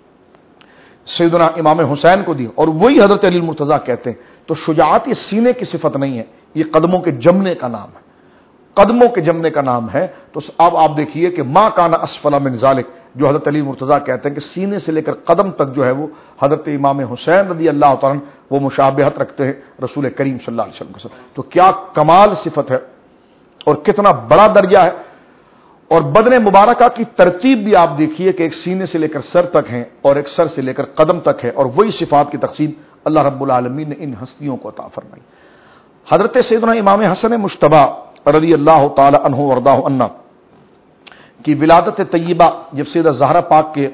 سیدنا امام حسین کو دی، اور وہی حضرت علی المرتضیٰ کہتے ہیں تو شجاعت یہ سینے کی صفت نہیں ہے، یہ قدموں کے جمنے کا نام ہے، قدموں کے جمنے کا نام ہے۔ تو اب آپ دیکھیے کہ ما کان اسفل من ذالک، جو حضرت علی مرتضیٰ کہتے ہیں کہ سینے سے لے کر قدم تک جو ہے وہ حضرت امام حسین رضی اللہ تعالیٰ وہ مشابہت رکھتے ہیں رسول کریم صلی اللہ علیہ وسلم کے ساتھ۔ تو کیا کمال صفت ہے اور کتنا بڑا درجہ ہے۔ اور بدن مبارکہ کی ترتیب بھی آپ دیکھیے کہ ایک سینے سے لے کر سر تک ہے اور ایک سر سے لے کر قدم تک ہے، اور وہی صفات کی تقسیم اللہ رب العالمین نے ان ہستیوں کو عطا فرمائی۔ حضرت سیدنا امام حسن مجتبی رضی اللہ تعالی عنہ وارضاہ عنہ کی ولادت طیبہ جب سیدہ زہرا پاک کے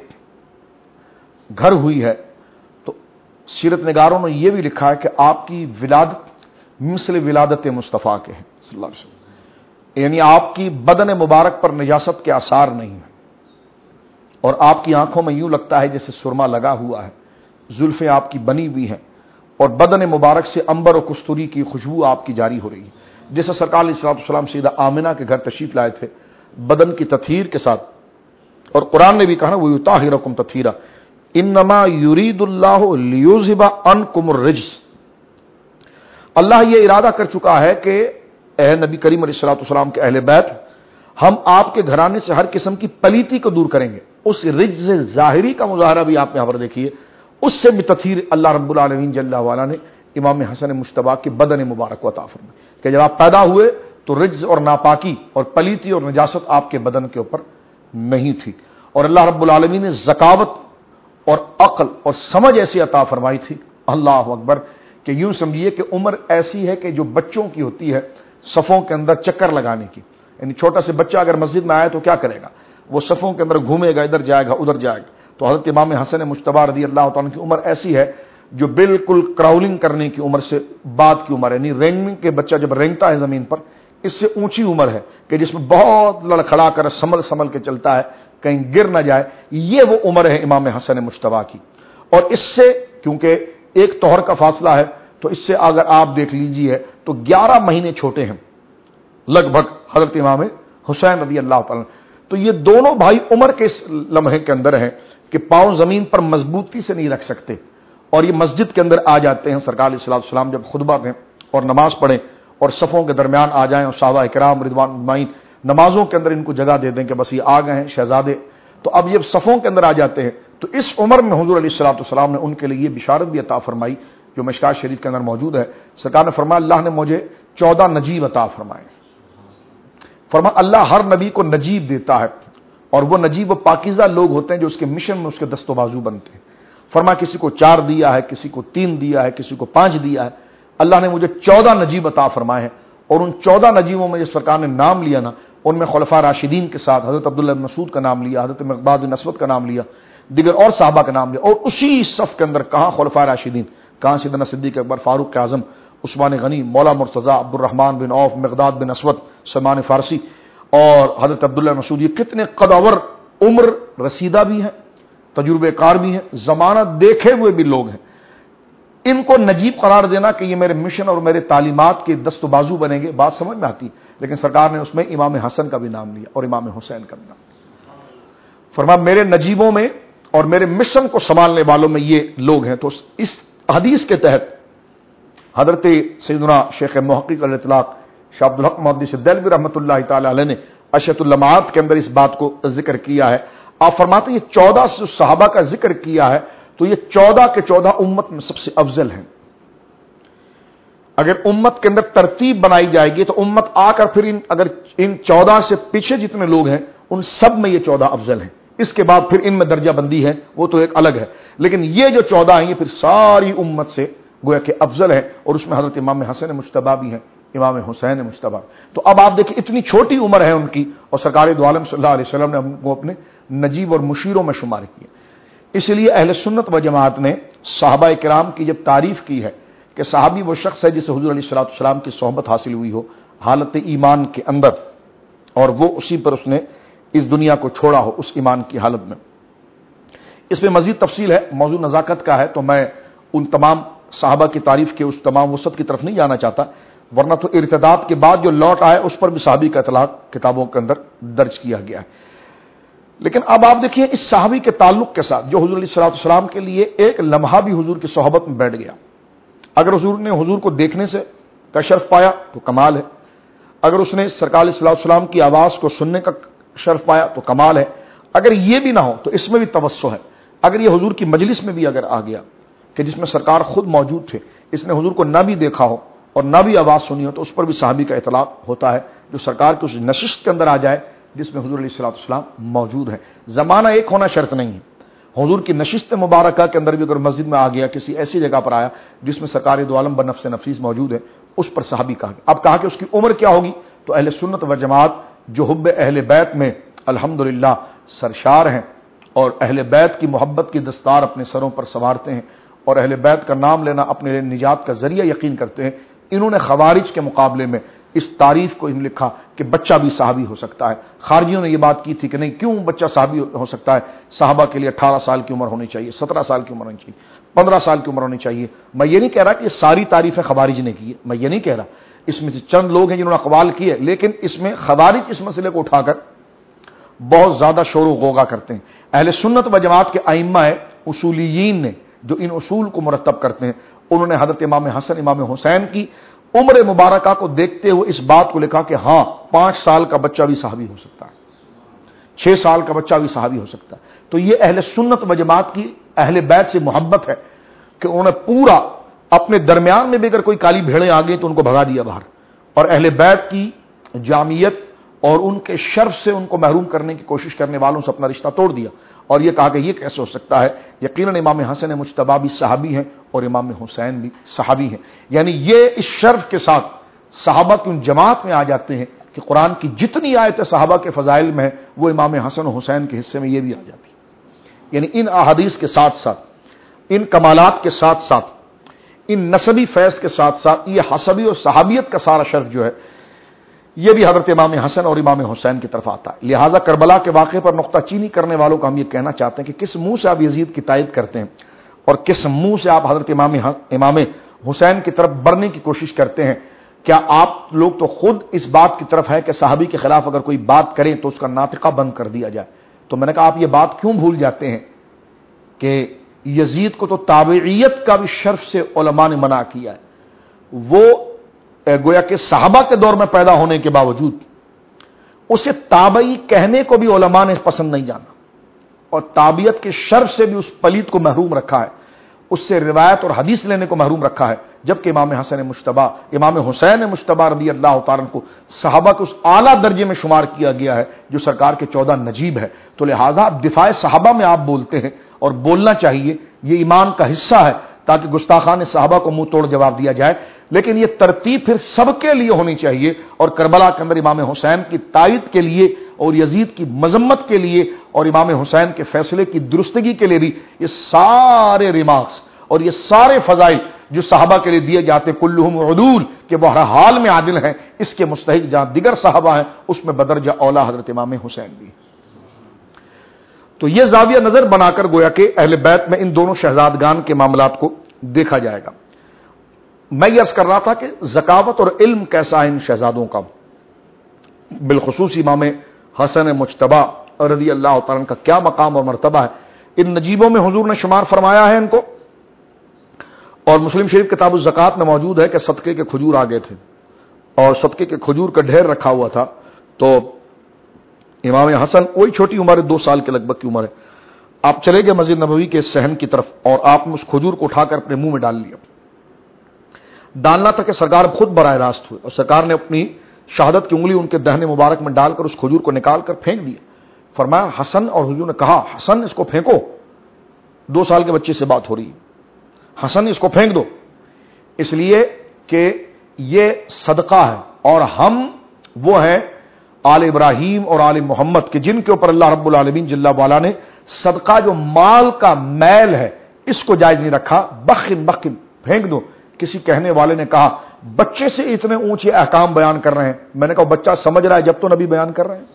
گھر ہوئی ہے تو سیرت نگاروں نے یہ بھی لکھا ہے کہ آپ کی ولادت مثل ولادت مصطفیٰ کے ہیں صلی اللہ علیہ وسلم، یعنی آپ کی بدن مبارک پر نجاست کے آثار نہیں ہیں، اور آپ کی آنکھوں میں یوں لگتا ہے جیسے سرما لگا ہوا ہے، زلفیں آپ کی بنی ہوئی ہیں، اور بدن مبارک سے عنبر و کستوری کی خوشبو آپ کی جاری ہو رہی ہے، جیسے سرکار علیہ الصلوۃ والسلام سیدہ آمنہ کے گھر تشریف لائے تھے بدن کی تطہیر کے ساتھ، اور قرآن نے بھی کہا نا وَيُطَهِّرَكُمْ تَطْهِيرًا انما یرید اللہ لیذھب عنکم الرجس، اللہ یہ ارادہ کر چکا ہے کہ اے نبی کریم علیہ الصلوۃ والسلام کے اہل بیت، ہم آپ کے گھرانے سے ہر قسم کی پلیتی کو دور کریں گے۔ اس رجز ظاہری کا مظاہرہ بھی آپ یہاں پر دیکھیے، اس سے بھی تطہیر اللہ رب العالمین جل وعلا نے امام حسن مجتبی کے بدن مبارک کو عطا فرمائی کہ جب آپ پیدا ہوئے تو رجز اور ناپاکی اور پلیتی اور نجاست آپ کے بدن کے اوپر نہیں تھی، اور اللہ رب العالمین نے ذکاوت اور عقل اور سمجھ ایسی عطا فرمائی تھی، اللہ اکبر، کہ یوں سمجھیے کہ عمر ایسی ہے کہ جو بچوں کی ہوتی ہے صفوں کے اندر چکر لگانے کی، یعنی چھوٹا سے بچہ اگر مسجد میں آئے تو کیا کرے گا، وہ صفوں کے اندر گھومے گا، ادھر جائے گا ادھر جائے گا۔ تو حضرت امام حسن مجتبی رضی اللہ تعالیٰ کی عمر ایسی ہے جو بالکل کراؤلنگ کرنے کی عمر سے بعد کی عمر ہے، یعنی رینگنگ کے بچہ جب رینگتا ہے زمین پر، اس سے اونچی عمر ہے کہ جس میں بہت لڑکھڑا کر سنبھل کے چلتا ہے کہیں گر نہ جائے، یہ وہ عمر ہے امام حسن مجتبی کی۔ اور اس سے کیونکہ ایک طہر کا فاصلہ ہے تو اس سے اگر آپ دیکھ لیجئے تو 11 مہینے چھوٹے ہیں لگ بھگ حضرت امام حسین رضی اللہ تعالیٰ۔ تو یہ دونوں بھائی عمر کے اس لمحے کے اندر ہیں کہ پاؤں زمین پر مضبوطی سے نہیں رکھ سکتے، اور یہ مسجد کے اندر آ جاتے ہیں سرکار علیہ الصلوۃ والسلام جب خطبہ دیں اور نماز پڑھیں اور صفوں کے درمیان آ جائیں، اور صحابہ کرام رضوان اجمعین نمازوں کے اندر ان کو جگہ دے دیں کہ بس یہ آ گئے ہیں شہزادے، تو اب یہ صفوں کے اندر آ جاتے ہیں۔ تو اس عمر میں حضور علیہ الصلوۃ والسلام نے ان کے لیے یہ بشارت بھی عطا فرمائی جو مشکوٰۃ شریف کے اندر موجود ہے۔ سرکار نے فرمایا اللہ نے مجھے 14 نجیب عطا فرمائے، فرمایا اللہ ہر نبی کو نجیب دیتا ہے، اور وہ نجیب و پاکیزہ لوگ ہوتے ہیں جو اس کے مشن میں اس کے دست و بازو بنتے ہیں۔ فرمایا کسی کو 4 دیا ہے، کسی کو 3 دیا ہے، کسی کو 5 دیا ہے، اللہ نے مجھے 14 نجیب عطا فرمائے ہیں، اور ان 14 نجیبوں میں جس سرکار نے نام لیا نا، ان میں خلفاء راشدین کے ساتھ حضرت عبداللہ بن مسعود کا نام لیا، حضرت مقداد بن اسود کا نام لیا، دیگر اور صحابہ کا نام لیا، اور اسی صف کے اندر کہاں خلفاء راشدین، کہاں سیدنا صدیق اکبر، فاروق اعظم، عثمان غنی، مولا مرتضیٰ، عبد الرحمن بن عوف، مقداد بن اسود، سلمان فارسی اور حضرت عبداللہ مسعود، یہ کتنے قدور عمر رسیدہ بھی ہیں، تجربے کار بھی ہیں، زمانہ دیکھے ہوئے بھی لوگ ہیں، ان کو نجیب قرار دینا کہ یہ میرے مشن اور میرے تعلیمات کے دست و بازو بنیں گے، بات سمجھ میں آتی ہے، لیکن سرکار نے اس میں امام حسن کا بھی نام لیا اور امام حسین کا بھی نام لیا، فرمایا میرے نجیبوں میں اور میرے مشن کو سنبھالنے والوں میں یہ لوگ ہیں۔ تو اس حدیث کے تحت حضرت سیدنا شیخ محقق علیہ الاطلاق شاہ عبدالحق محدث دہلوی رحمۃ اللہ تعالی علیہ نے اشرۃ اللمعات کے اندر اس بات کو ذکر کیا ہے۔ آپ فرماتے ہیں یہ 14 صحابہ کا ذکر کیا ہے تو یہ 14 کے 14 امت میں سب سے افضل ہیں۔ اگر امت کے اندر ترتیب بنائی جائے گی تو امت آ کر پھر اگر ان 14 سے پیچھے جتنے لوگ ہیں ان سب میں یہ 14 افضل ہیں، اس کے بعد پھر ان میں درجہ بندی ہے وہ تو ایک الگ ہے، لیکن یہ جو 14 ہیں یہ پھر ساری امت سے گویا کہ افضل ہے، اور اس میں حضرت امام حسن مجتبی بھی ہیں، امام حسین مجتبی۔ تو اب آپ دیکھیں اتنی چھوٹی عمر ہے ان کی، اور سرکار دو عالم صلی اللہ علیہ وسلم نے ہم کو اپنے نجیب اور مشیروں میں شمار کیا۔ اس لیے اہل سنت و جماعت نے صحابہ کرام کی جب تعریف کی ہے کہ صحابی وہ شخص ہے جسے حضور علیہ الصلوۃ والسلام کی صحبت حاصل ہوئی ہو حالت ایمان کے اندر، اور وہ اسی پر اس نے اس دنیا کو چھوڑا ہو اس ایمان کی حالت میں۔ اس میں مزید تفصیل ہے، موضوع نزاکت کا ہے، تو میں ان تمام صحابہ کی تعریف کے اس تمام وسعت کی طرف نہیں جانا چاہتا، ورنہ تو ارتداد کے بعد جو لوٹ آئے اس پر بھی صحابی کا اطلاق کتابوں کے اندر درج کیا گیا ہے۔ لیکن اب آپ دیکھیے اس صحابی کے تعلق کے ساتھ جو حضور علیہ الصلوۃ والسلام کے لیے ایک لمحہ بھی حضور کی صحبت میں بیٹھ گیا، اگر حضور نے حضور کو دیکھنے سے کا شرف پایا تو کمال ہے، اگر اس نے سرکار علیہ الصلوۃ والسلام کی آواز کو سننے کا شرف پایا تو کمال ہے، اگر یہ بھی نہ ہو تو اس میں بھی توسع ہے، اگر یہ حضور کی مجلس میں بھی اگر آ گیا کہ جس میں سرکار خود موجود تھے، اس نے حضور کو نہ بھی دیکھا ہو اور نہ بھی آواز سنی ہو تو اس پر بھی صحابی کا اطلاق ہوتا ہے، جو سرکار کی اس نشست کے اندر آ جائے جس میں حضور علیہ الصلوۃ والسلام موجود ہے۔ زمانہ ایک ہونا شرط نہیں ہے، حضور کی نشست مبارکہ کے اندر بھی اگر مسجد میں آ گیا، کسی ایسی جگہ پر آیا جس میں سرکار دو عالم بنفس نفیس موجود ہے، اس پر صحابی کہا گیا۔ اب کہا کہ اس کی عمر کیا ہوگی، تو اہل سنت و جماعت جو حب اہل بیت میں الحمدللہ سرشار ہیں اور اہل بیت کی محبت کی دستار اپنے سروں پر سنوارتے ہیں، اور اہل بیت کا نام لینا اپنے لیے نجات کا ذریعہ یقین کرتے ہیں، انہوں نے خوارج کے مقابلے میں اس تعریف کو لکھا کہ بچہ بھی صحابی ہو سکتا ہے۔ خارجیوں نے یہ بات کی تھی کہ نہیں، کیوں بچہ صحابی ہو سکتا ہے؟ صحابہ کے لیے 18 سال کی عمر ہونی چاہیے، 17 سال کی عمر ہونی چاہیے، 15 سال کی عمر ہونی چاہیے۔ میں یہ نہیں کہہ رہا کہ یہ ساری تعریفیں خوارج نے کی ہے، میں یہ نہیں کہہ رہا، اس میں سے چند لوگ ہیں جنہوں نے اقوال کیے، لیکن اس میں خوارج اس مسئلے کو اٹھا کر بہت زیادہ شور و غوغا کرتے ہیں۔ اہل سنت و جماعت کے ائمہ اصولیین نے جو ان اصول کو مرتب کرتے ہیں، انہوں نے حضرت امام حسن امام حسین کی عمر مبارکہ کو دیکھتے ہوئے اس بات کو لکھا کہ ہاں 5 سال کا بچہ بھی صحابی ہو سکتا ہے، 6 سال کا بچہ بھی صحابی ہو سکتا ہے۔ تو یہ اہل سنت و جماعت کی اہل بیت سے محبت ہے کہ انہوں نے پورا اپنے درمیان میں بھی اگر کوئی کالی بھیڑیں آ گئی تو ان کو بھگا دیا باہر، اور اہل بیت کی جامعیت اور ان کے شرف سے ان کو محروم کرنے کی کوشش کرنے والوں سے اپنا رشتہ توڑ دیا، اور یہ کہا کہ یہ کیسے ہو سکتا ہے؟ یقیناً امام حسن مجتبی بھی صحابی ہیں اور امام حسین بھی صحابی ہیں، یعنی یہ اس شرف کے ساتھ صحابہ کی ان جماعت میں آ جاتے ہیں کہ قرآن کی جتنی آیتیں صحابہ کے فضائل میں ہیں وہ امام حسن و حسین کے حصے میں یہ بھی آ جاتی ہیں۔ یعنی ان احادیث کے ساتھ ساتھ، ان کمالات کے ساتھ ساتھ، ان نسبی فیض کے ساتھ ساتھ یہ حسبی اور صحابیت کا سارا شرف جو ہے یہ بھی حضرت امام حسن اور امام حسین کی طرف آتا ہے۔ لہٰذا کربلا کے واقعے پر نقطہ چینی کرنے والوں کو ہم یہ کہنا چاہتے ہیں کہ کس منہ سے آپ یزید کی تائید کرتے ہیں اور کس منہ سے آپ حضرت امام حسین کی طرف بڑھنے کی کوشش کرتے ہیں؟ کیا آپ لوگ تو خود اس بات کی طرف ہے کہ صحابی کے خلاف اگر کوئی بات کریں تو اس کا ناطقہ بند کر دیا جائے؟ تو میں نے کہا آپ یہ بات کیوں بھول جاتے ہیں کہ یزید کو تو تابعیت کا بھی شرف سے علماء نے منع کیا ہے۔ وہ گویا کہ صحابہ کے دور میں پیدا ہونے کے باوجود اسے تابعی کہنے کو بھی علماء نے پسند نہیں جانا، اور تابعیت کے شرف سے بھی اس پلید کو محروم رکھا ہے، اس سے روایت اور حدیث لینے کو محروم رکھا ہے، جبکہ امام حسین مجتبی رضی اللہ تعالیٰ کو صحابہ کے اس اعلیٰ درجے میں شمار کیا گیا ہے جو سرکار کے 14 نجیب ہے۔ تو لہذا دفاع صحابہ میں آپ بولتے ہیں، اور بولنا چاہیے، یہ ایمان کا حصہ ہے تاکہ گستاخان صحابہ کو منہ توڑ جواب دیا جائے، لیکن یہ ترتیب پھر سب کے لیے ہونی چاہیے، اور کربلا کے اندر امام حسین کی تائید کے لیے اور یزید کی مذمت کے لیے اور امام حسین کے فیصلے کی درستگی کے لیے بھی یہ سارے ریمارکس اور یہ سارے فضائل جو صحابہ کے لیے دیے جاتے کلہم عدول کہ وہ ہر حال میں عادل ہیں، اس کے مستحق جہاں دیگر صحابہ ہیں اس میں بدرجہ اولا حضرت امام حسین بھی۔ تو یہ زاویہ نظر بنا کر گویا کہ اہل بیت میں ان دونوں شہزادگان کے معاملات کو دیکھا جائے گا۔ میں یہ عرض کر رہا تھا کہ ذکاوت اور علم کیسا ہے ان شہزادوں کا، بالخصوص امام حسن مجتبی رضی اللہ تعالیٰ کا کیا مقام اور مرتبہ ہے۔ ان نجیبوں میں حضور نے شمار فرمایا ہے ان کو، اور مسلم شریف کتاب الزکات میں موجود ہے کہ صدقے کے کھجور آ گئے تھے اور صدقے کے کھجور کا ڈھیر رکھا ہوا تھا، تو امام حسن وہی چھوٹی عمر ہے، 2 سال کے لگ بھگ کی عمر ہے، آپ چلے گئے مسجد نبوی کے صحن کی طرف اور آپ نے اس کھجور کو اٹھا کر اپنے منہ میں ڈال لیا۔ ڈالنا تھا کہ سرکار خود براہ راست ہوئے، اور سرکار نے اپنی شہادت کی انگلی ان کے دہنے مبارک میں ڈال کر اس کھجور کو نکال کر پھینک دیا۔ فرمایا حسن، اور حضور نے کہا حسن اس کو پھینکو، 2 سال کے بچے سے بات ہو رہی ہے، حسن اس کو پھینک دو، اس لیے کہ یہ صدقہ ہے، اور ہم وہ ہیں آل ابراہیم اور آل محمد کہ جن کے اوپر اللہ رب العالمین جل وعلا نے صدقہ جو مال کا میل ہے اس کو جائز نہیں رکھا، بخن پھینک دو۔ کسی کہنے والے نے کہا بچے سے اتنے اونچے احکام بیان کر رہے ہیں، میں نے کہا بچہ سمجھ رہا ہے جب تو نبی بیان کر رہے ہیں،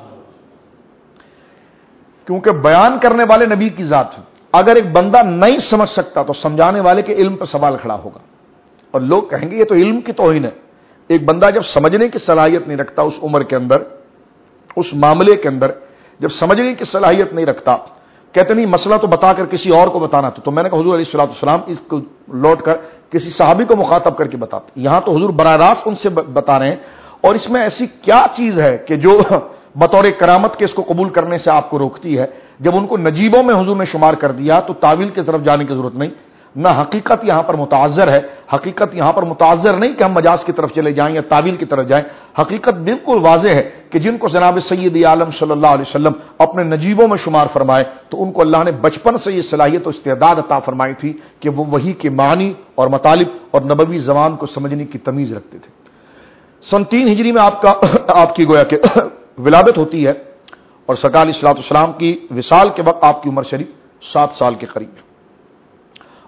کیونکہ بیان کرنے والے نبی کی ذات ہے۔ اگر ایک بندہ نہیں سمجھ سکتا تو سمجھانے والے کے علم پر سوال کھڑا ہوگا، اور لوگ کہیں گے یہ تو علم کی توہین ہے۔ ایک بندہ جب سمجھنے کی صلاحیت نہیں رکھتا اس عمر کے اندر، اس معاملے کے اندر جب سمجھنے کی صلاحیت نہیں رکھتا، کہتے نہیں مسئلہ تو بتا کر کسی اور کو بتانا تو میں نے کہا حضور علیہ الصلوۃ والسلام اس کو لوٹ کر کسی صحابی کو مخاطب کر کے بتاتے، یہاں تو حضور براہ راست ان سے بتا رہے ہیں، اور اس میں ایسی کیا چیز ہے کہ جو بطور کرامت کے اس کو قبول کرنے سے آپ کو روکتی ہے؟ جب ان کو نجیبوں میں حضور نے شمار کر دیا تو تعویل کی طرف جانے کی ضرورت نہیں، نہ حقیقت یہاں پر متعذر ہے، حقیقت یہاں پر متعذر نہیں کہ ہم مجاز کی طرف چلے جائیں یا تعویل کی طرف جائیں، حقیقت بالکل واضح ہے کہ جن کو جناب سید عالم صلی اللہ علیہ وسلم اپنے نجیبوں میں شمار فرمائے تو ان کو اللہ نے بچپن سے یہ صلاحیت و استعداد عطا فرمائی تھی کہ وہ وحی کے معنی اور مطالب اور نبوی زبان کو سمجھنے کی تمیز رکھتے تھے۔ سن 3 ہجری میں آپ کی گویا کہ ولادت ہوتی ہے، اور سرکار علیہ الصلوۃ والسلام کی وصال کے وقت آپ کی عمر شریف 7 سال کے قریب،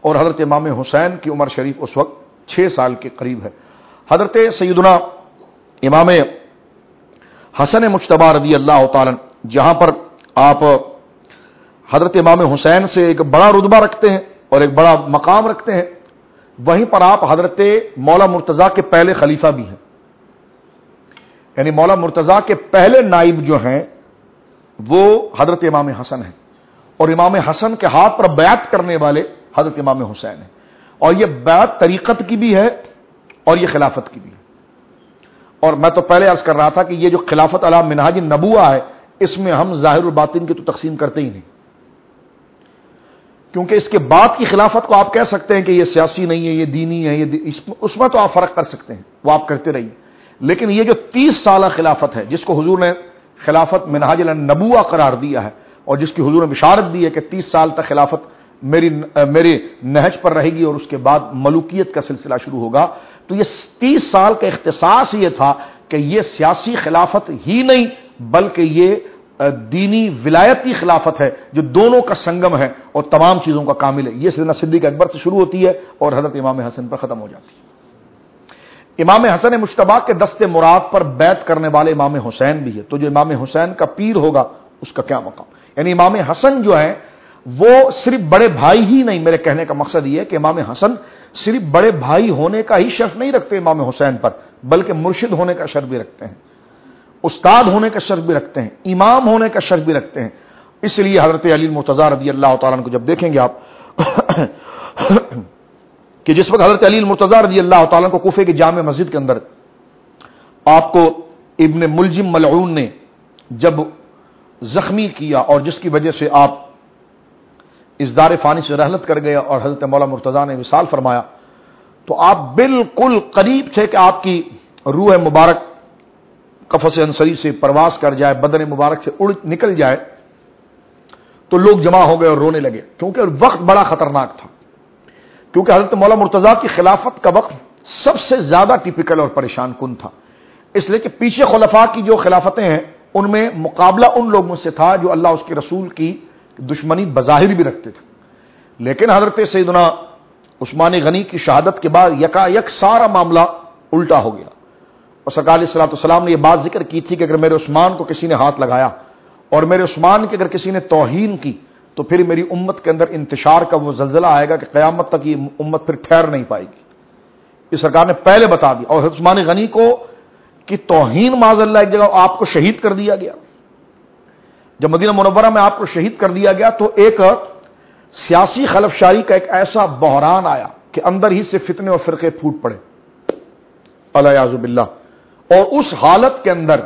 اور حضرت امام حسین کی عمر شریف اس وقت 6 سال کے قریب ہے۔ حضرت سیدنا امام حسن مجتبی رضی اللہ تعالی جہاں پر آپ حضرت امام حسین سے ایک بڑا رتبہ رکھتے ہیں اور ایک بڑا مقام رکھتے ہیں، وہیں پر آپ حضرت مولا مرتضیٰ کے پہلے خلیفہ بھی ہیں، یعنی مولا مرتضیٰ کے پہلے نائب جو ہیں وہ حضرت امام حسن ہیں، اور امام حسن کے ہاتھ پر بیعت کرنے والے حضرت امام حسین ہیں، اور یہ بیعت طریقت کی بھی ہے اور یہ خلافت کی بھی ہے۔ اور میں تو پہلے عرض کر رہا تھا کہ یہ جو خلافت علی منہاج النبوہ ہے، اس میں ہم ظاہر الباطن کی تو تقسیم کرتے ہی نہیں، کیونکہ اس کے بعد کی خلافت کو آپ کہہ سکتے ہیں کہ یہ سیاسی نہیں ہے، یہ دینی ہے، اس میں تو آپ فرق کر سکتے ہیں، وہ آپ کرتے رہیے، لیکن یہ جو 30 سالہ خلافت ہے جس کو حضور نے خلافت منہاج النبوہ قرار دیا ہے، اور جس کی حضور نے بشارت دی ہے کہ 30 سال تک خلافت میری نہج پر رہے گی اور اس کے بعد ملوکیت کا سلسلہ شروع ہوگا، تو یہ 30 سال کا اختصاص یہ تھا کہ یہ سیاسی خلافت ہی نہیں بلکہ یہ دینی ولایتی خلافت ہے جو دونوں کا سنگم ہے اور تمام چیزوں کا کامل ہے۔ یہ سیدنا صدیق اکبر سے شروع ہوتی ہے اور حضرت امام حسن پر ختم ہو جاتی ہے۔ امام حسن مجتبی کے دست مراد پر بیعت کرنے والے امام حسین بھی ہے، تو جو امام حسین کا پیر ہوگا اس کا کیا مقام، یعنی امام حسن جو ہے وہ صرف بڑے بھائی ہی نہیں، میرے کہنے کا مقصد یہ ہے کہ امام حسن صرف بڑے بھائی ہونے کا ہی شرف نہیں رکھتے امام حسین پر، بلکہ مرشد ہونے کا شرف بھی رکھتے ہیں، استاد ہونے کا شرف بھی رکھتے ہیں، امام ہونے کا شرف بھی رکھتے ہیں۔ اس لیے حضرت علی المرتضیٰ رضی اللہ تعالیٰ عنہ کو جب دیکھیں گے آپ کہ جس وقت حضرت علی المرتضیٰ رضی اللہ تعالیٰ عنہ کو کوفے کی جامع مسجد کے اندر آپ کو ابن ملجم ملعون نے جب زخمی کیا اور جس کی وجہ سے آپ اس دار فانی سے رحلت کر گئے اور حضرت مولا مرتضیٰ نے وصال فرمایا، تو آپ بالکل قریب تھے کہ آپ کی روح مبارک قفص انصری سے پرواز کر جائے، بدن مبارک سے اڑ نکل جائے، تو لوگ جمع ہو گئے اور رونے لگے، کیونکہ وقت بڑا خطرناک تھا، کیونکہ حضرت مولا مرتضیٰ کی خلافت کا وقت سب سے زیادہ ٹیپیکل اور پریشان کن تھا، اس لیے کہ پیچھے خلفاء کی جو خلافتیں ہیں ان میں مقابلہ ان لوگوں سے تھا جو اللہ اس کے رسول کی دشمنی بظاہر بھی رکھتے تھے، لیکن حضرت سیدنا عثمان غنی کی شہادت کے بعد یکا یک سارا معاملہ الٹا ہو گیا، اور سرکار علیہ الصلوۃ والسلام نے یہ بات ذکر کی تھی کہ اگر میرے عثمان کو کسی نے ہاتھ لگایا اور میرے عثمان کی اگر کسی نے توہین کی تو پھر میری امت کے اندر انتشار کا وہ زلزلہ آئے گا کہ قیامت تک یہ امت پھر ٹھہر نہیں پائے گی۔ یہ سرکار نے پہلے بتا دیا، اور عثمان غنی کو کی توہین معاذ اللہ ایک جگہ آپ کو شہید کر دیا گیا، جب مدینہ منورہ میں آپ کو شہید کر دیا گیا تو ایک سیاسی خلفشاری کا ایک ایسا بحران آیا کہ اندر ہی سے فتنے اور فرقے پھوٹ پڑے، الیاذ باللہ، اور اس حالت کے اندر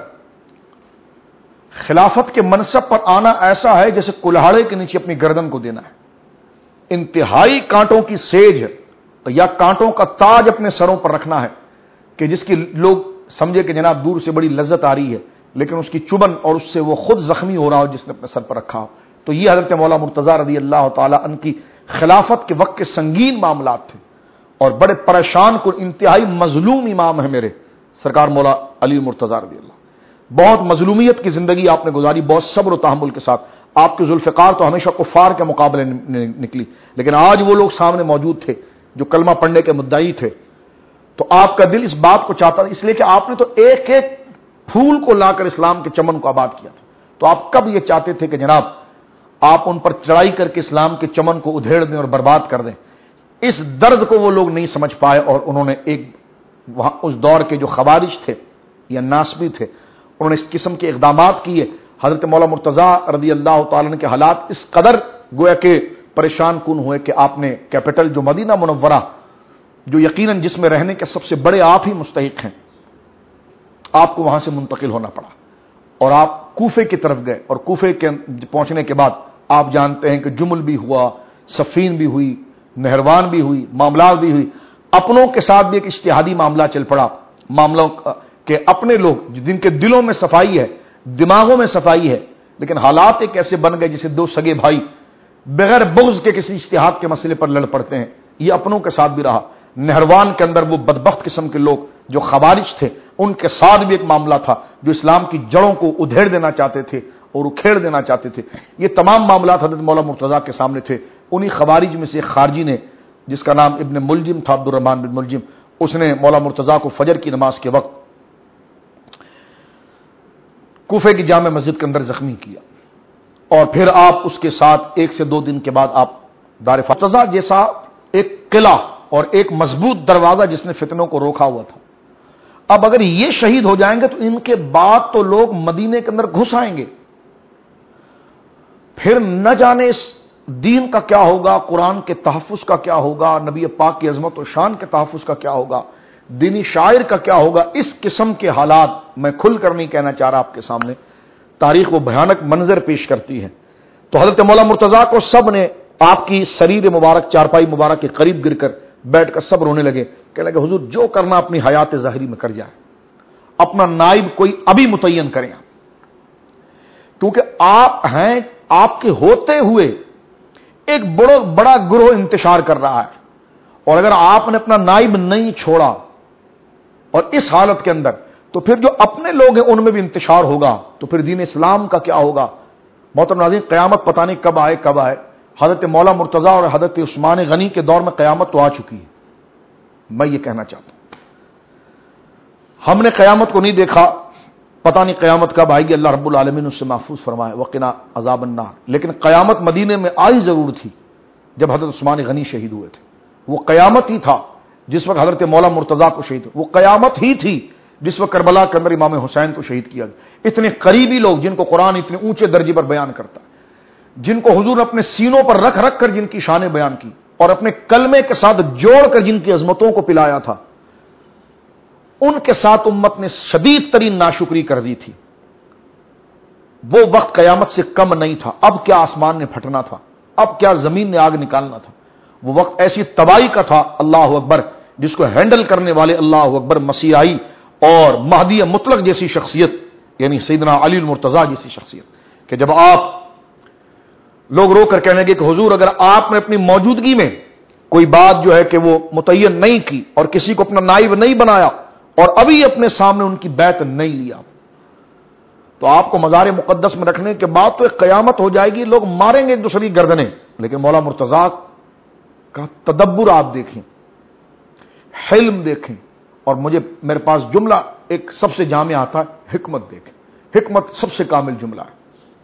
خلافت کے منصب پر آنا ایسا ہے جیسے کلہاڑے کے نیچے اپنی گردن کو دینا ہے، انتہائی کانٹوں کی سیج یا کانٹوں کا تاج اپنے سروں پر رکھنا ہے کہ جس کی لوگ سمجھے کہ جناب دور سے بڑی لذت آ رہی ہے، لیکن اس کی چبن اور اس سے وہ خود زخمی ہو رہا ہو جس نے اپنے سر پر رکھا ہو۔ تو یہ حضرت مولا مرتضیٰ رضی اللہ تعالی عنہ کی خلافت کے وقت کے سنگین معاملات تھے، اور بڑے پریشان کن انتہائی مظلوم امام ہے میرے سرکار مولا علی مرتضیٰ رضی اللہ، بہت مظلومیت کی زندگی آپ نے گزاری، بہت صبر و تحمل کے ساتھ، آپ کے ذوالفقار تو ہمیشہ کفار کے مقابلے نکلی، لیکن آج وہ لوگ سامنے موجود تھے جو کلمہ پڑھنے کے مدعی تھے، تو آپ کا دل اس بات کو چاہتا تھا، اس لیے کہ آپ نے تو ایک ایک پھول کو لا کر اسلام کے چمن کو آباد کیا تھا، تو آپ کب یہ چاہتے تھے کہ جناب آپ ان پر چڑھائی کر کے اسلام کے چمن کو ادھیڑ دیں اور برباد کر دیں۔ اس درد کو وہ لوگ نہیں سمجھ پائے، اور انہوں نے ایک وہاں اس دور کے جو خوارج تھے یا ناسبی تھے انہوں نے اس قسم کے اقدامات کیے۔ حضرت مولا مرتضیٰ رضی اللہ تعالیٰ عنہ کے حالات اس قدر گویا کہ پریشان کن ہوئے کہ آپ نے کیپٹل جو مدینہ منورہ جو یقیناً جس میں رہنے کے سب سے بڑے آپ ہی مستحق ہیں، آپ کو وہاں سے منتقل ہونا پڑا اور آپ کوفے کی طرف گئے، اور کوفے کے پہنچنے کے بعد آپ جانتے ہیں کہ جمل بھی ہوا، صفین بھی ہوئی، نہروان بھی ہوئی، معاملات بھی ہوئی، اپنوں کے ساتھ بھی ایک اجتہادی معاملہ چل پڑا، معاملوں کہ اپنے لوگ جن کے دلوں میں صفائی ہے، دماغوں میں صفائی ہے، لیکن حالات ایک ایسے بن گئے جسے دو سگے بھائی بغیر بغض کے کسی اجتہاد کے مسئلے پر لڑ پڑتے ہیں، یہ اپنوں کے ساتھ بھی رہا۔ نہروان کے اندر وہ بدبخت قسم کے لوگ جو خوارج تھے ان کے ساتھ بھی ایک معاملہ تھا جو اسلام کی جڑوں کو ادھیڑ دینا چاہتے تھے اور اکھیڑ دینا چاہتے تھے۔ یہ تمام معاملات حضرت مولا مرتضیٰ کے سامنے تھے۔ انہی خوارج میں سے ایک خارجی نے جس کا نام ابن ملجم تھا، عبد الرحمن بن ملجم، اس نے مولا مرتضیٰ کو فجر کی نماز کے وقت کوفے کی جامع مسجد کے اندر زخمی کیا، اور پھر آپ اس کے ساتھ 1 سے 2 دن کے بعد آپ دار مرتضیٰ جیسا ایک قلعہ اور ایک مضبوط دروازہ جس نے فتنوں کو روکا ہوا تھا، اب اگر یہ شہید ہو جائیں گے تو ان کے بعد تو لوگ مدینے کے اندر گھس آئیں گے، پھر نہ جانے اس دین کا کیا ہوگا، قرآن کے تحفظ کا کیا ہوگا، نبی پاک کی عظمت و شان کے تحفظ کا کیا ہوگا، دینی شاعر کا کیا ہوگا۔ اس قسم کے حالات میں کھل کر نہیں کہنا چاہ رہا آپ کے سامنے، تاریخ وہ بھیانک منظر پیش کرتی ہے۔ تو حضرت مولا مرتضیٰ کو سب نے آپ کی سریر مبارک، چارپائی مبارک کے قریب گر کر بیٹھ کر سب رونے لگے، کہنے لگے حضور جو کرنا اپنی حیات ظاہری میں کر جائے، اپنا نائب کوئی ابھی متعین کریں، کیونکہ آپ ہیں، آپ کے ہوتے ہوئے ایک بڑا گروہ انتشار کر رہا ہے، اور اگر آپ نے اپنا نائب نہیں چھوڑا اور اس حالت کے اندر، تو پھر جو اپنے لوگ ہیں ان میں بھی انتشار ہوگا، تو پھر دین اسلام کا کیا ہوگا۔ محترم ناظرین، قیامت پتہ نہیں کب آئے۔ حضرت مولا مرتضیٰ اور حضرت عثمان غنی کے دور میں قیامت تو آ چکی ہے، میں یہ کہنا چاہتا ہوں۔ ہم نے قیامت کو نہیں دیکھا، پتہ نہیں قیامت کب آئے گی، اللہ رب العالمین اس سے محفوظ فرمائے، وقنا عذاب النار۔ لیکن قیامت مدینے میں آئی ضرور تھی جب حضرت عثمان غنی شہید ہوئے تھے، وہ قیامت ہی تھا جس وقت حضرت مولا مرتضیٰ کو شہید، وہ قیامت ہی تھی جس وقت کربلا کے اندر امام حسین کو شہید کیا گیا۔ اتنے قریبی لوگ جن کو قرآن اتنے اونچے درجے پر بیان کرتا ہے، جن کو حضور نے اپنے سینوں پر رکھ رکھ کر جن کی شانیں بیان کی اور اپنے کلمے کے ساتھ جوڑ کر جن کی عظمتوں کو پلایا تھا، ان کے ساتھ امت نے شدید ترین ناشکری کر دی تھی۔ وہ وقت قیامت سے کم نہیں تھا، اب کیا آسمان نے پھٹنا تھا، اب کیا زمین نے آگ نکالنا تھا، وہ وقت ایسی تباہی کا تھا، اللہ اکبر، جس کو ہینڈل کرنے والے اللہ اکبر مسیحائی اور مہدی مطلق جیسی شخصیت، یعنی سیدنا علی المرتضیٰ جیسی شخصیت، کہ جب آپ لوگ رو کر کہنے لگے کہ حضور اگر آپ نے اپنی موجودگی میں کوئی بات جو ہے کہ وہ متعین نہیں کی اور کسی کو اپنا نائب نہیں بنایا اور ابھی اپنے سامنے ان کی بیعت نہیں لیا، تو آپ کو مزار مقدس میں رکھنے کے بعد تو ایک قیامت ہو جائے گی، لوگ ماریں گے ایک دوسری گردنیں۔ لیکن مولا مرتضیٰ کا تدبر آپ دیکھیں، حلم دیکھیں، اور میرے پاس جملہ ایک سب سے جامع آتا ہے، حکمت دیکھیں۔ حکمت سب سے کامل جملہ ہے۔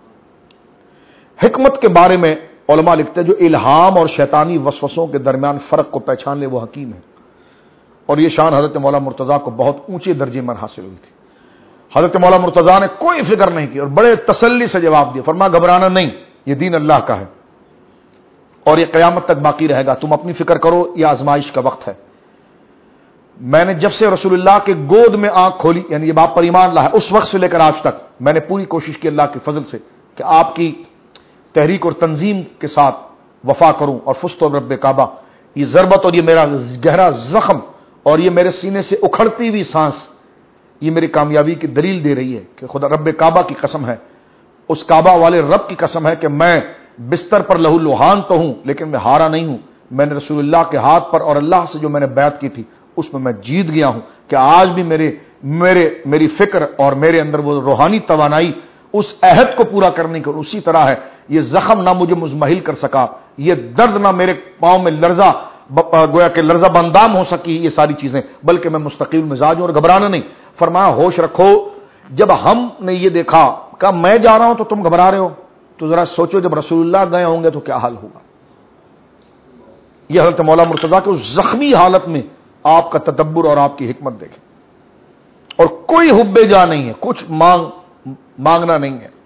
حکمت کے بارے میں علماء لکھتے ہیں جو الہام اور شیطانی وسوسوں کے درمیان فرق کو پہچان لے وہ حکیم ہے، اور یہ شان حضرت مولا مرتضیٰ کو بہت اونچے درجے میں حاصل ہوئی تھی۔ حضرت مولا مرتضیٰ نے کوئی فکر نہیں کی اور بڑے تسلی سے جواب دیا، فرمایا گھبرانا نہیں، یہ دین اللہ کا ہے اور یہ قیامت تک باقی رہے گا، تم اپنی فکر کرو، یہ آزمائش کا وقت ہے۔ میں نے جب سے رسول اللہ کے گود میں آنکھ کھولی، یعنی یہ باپ پر ایمان لایا، اس وقت سے لے کر آج تک میں نے پوری کوشش کی اللہ کے فضل سے کہ آپ کی تحریک اور تنظیم کے ساتھ وفا کروں، اور فزت رب کعبہ، یہ ضربت اور یہ میرا گہرا زخم اور یہ میرے سینے سے اکھڑتی ہوئی سانس، یہ میری کامیابی کی دلیل دے رہی ہے کہ خدا رب کعبہ کی قسم ہے، اس کعبہ والے رب کی قسم ہے کہ میں بستر پر لہو لوہان تو ہوں لیکن میں ہارا نہیں ہوں، میں نے رسول اللہ کے ہاتھ پر اور اللہ سے جو میں نے بیعت کی تھی اس میں جیت گیا ہوں، کہ آج بھی میری فکر اور میرے اندر وہ روحانی توانائی اس عہد کو پورا کرنے کی اسی طرح ہے۔ یہ زخم نہ مجھے مزمحل کر سکا، یہ درد نہ میرے پاؤں میں لرزہ گویا کہ لرزہ بندام ہو سکی، یہ ساری چیزیں، بلکہ میں مستقل مزاج ہوں اور گھبرانا نہیں۔ فرمایا ہوش رکھو، جب ہم نے یہ دیکھا کہ میں جا رہا ہوں تو تم گھبرا رہے ہو، تو ذرا سوچو جب رسول اللہ گئے ہوں گے تو کیا حال ہوگا۔ یہ حضرت مولا مرتضیٰ کے اس زخمی حالت میں آپ کا تدبر اور آپ کی حکمت دیکھیں، اور کوئی حب جا نہیں ہے، کچھ مانگنا نہیں ہے۔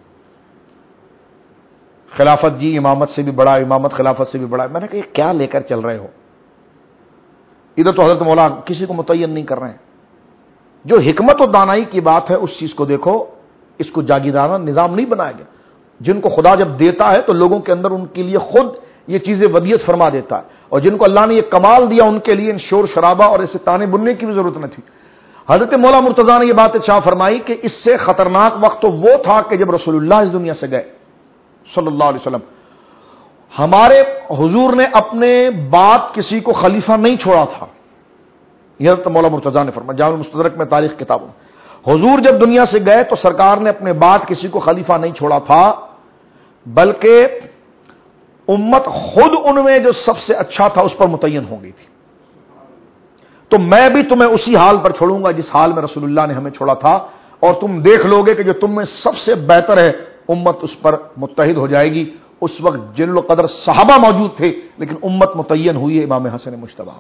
خلافت جی امامت سے بھی بڑا، امامت خلافت سے بھی بڑا۔ میں نے کہا یہ کیا لے کر چل رہے ہو؟ ادھر تو حضرت مولا کسی کو متعین نہیں کر رہے ہیں۔ جو حکمت و دانائی کی بات ہے اس چیز کو دیکھو، اس کو جاگیرانہ نظام نہیں بنایا گیا۔ جن کو خدا جب دیتا ہے تو لوگوں کے اندر ان کے لیے خود یہ چیزیں ودیت فرما دیتا ہے، اور جن کو اللہ نے یہ کمال دیا ان کے لیے ان شور شرابہ اور اسے تانے بننے کی بھی ضرورت نہ تھی۔ حضرت مولا مرتضیٰ نے یہ بات ارشاد فرمائی کہ اس سے خطرناک وقت تو وہ تھا کہ جب رسول اللہ اس دنیا سے گئے صلی اللہ علیہ وسلم، ہمارے حضور نے اپنے بعد کسی کو خلیفہ نہیں چھوڑا تھا۔ یہ حضرت مولا مرتضیٰ نے فرمایا جامع المستدرک میں تاریخ کتابوں میں، حضور جب دنیا سے گئے تو سرکار نے اپنے بعد کسی کو خلیفہ نہیں چھوڑا تھا، بلکہ امت خود ان میں جو سب سے اچھا تھا اس پر متعین ہو گئی تھی. تو میں بھی تمہیں اسی حال پر چھوڑوں گا جس حال میں رسول اللہ نے ہمیں چھوڑا تھا, اور تم دیکھ لو گے کہ جو تم میں سب سے بہتر ہے امت اس پر متحد ہو جائے گی. اس وقت جلیل القدر صحابہ موجود تھے, لیکن امت متعین ہوئی ہے امام حسن مجتبی.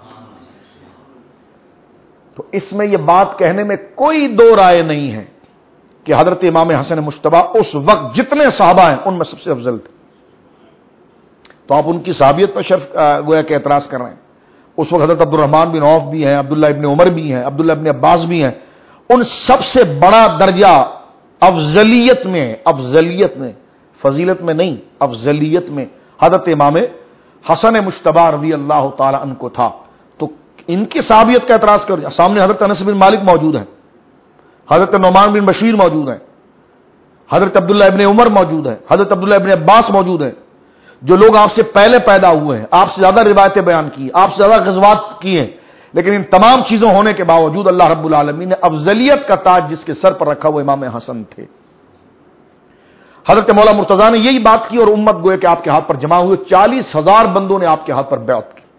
تو اس میں یہ بات کہنے میں کوئی دو رائے نہیں ہے کہ حضرت امام حسن مجتبی اس وقت جتنے صحابہ ہیں ان میں سب سے افضل تھے. تو آپ ان کی صحابیت پر شرف گویا کہ اعتراض کر رہے ہیں. اس وقت حضرت عبد الرحمن بن عوف بھی ہیں, عبداللہ ابن عمر بھی ہیں, عبداللہ ابن عباس بھی ہیں. ان سب سے بڑا درجہ افضلیت میں فضیلت میں نہیں, افضلیت میں حضرت امام حسن مجتبی رضی اللہ تعالی عنہ کو تھا. تو ان کی صحابیت کا اعتراض کر, سامنے حضرت انس بن مالک موجود ہیں, حضرت نعمان بن بشیر موجود ہیں, حضرت عبداللہ ابن عمر موجود ہیں, حضرت عبداللہ ابن عباس موجود ہیں, جو لوگ آپ سے پہلے پیدا ہوئے ہیں, آپ سے زیادہ روایتیں بیان کی, آپ سے زیادہ غزوات کی ہیں, لیکن ان تمام چیزوں ہونے کے باوجود اللہ رب العالمین نے افضلیت کا تاج جس کے سر پر رکھا وہ امام حسن تھے. حضرت مولا مرتضیٰ نے یہی بات کی اور امت گوئے کہ آپ کے ہاتھ پر جمع ہوئے. 40,000 بندوں نے آپ کے ہاتھ پر بیعت کی.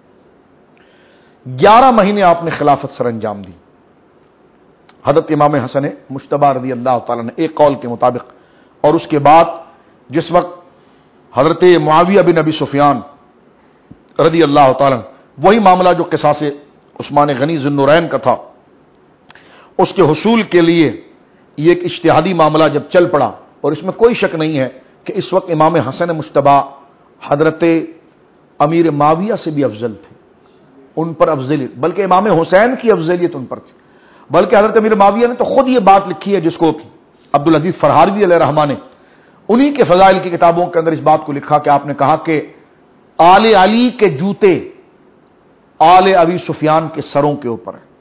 11 مہینے آپ نے خلافت سر انجام دی حضرت امام حسن مجتبی رضی اللہ تعالیٰ نے, ایک قول کے مطابق. اور اس کے بعد جس وقت حضرت معاویہ بن ابی سفیان رضی اللہ تعالیٰ, وہی معاملہ جو قصاص عثمان غنی ذو النورین کا تھا, اس کے حصول کے لیے یہ ایک اجتہادی معاملہ جب چل پڑا, اور اس میں کوئی شک نہیں ہے کہ اس وقت امام حسن مجتبی حضرت امیر معاویہ سے بھی افضل تھے, ان پر افضلیت, بلکہ امام حسین کی افضلیت ان پر تھی. بلکہ حضرت امیر معاویہ نے تو خود یہ بات لکھی ہے, جس کو عبدالعزیز فرہاروی علیہ رحمہ نے انہی کے فضائل کی کتابوں کے اندر اس بات کو لکھا کہ آپ نے کہا کہ آل علی کے جوتے آل ابی سفیان کے سروں کے اوپر ہیں.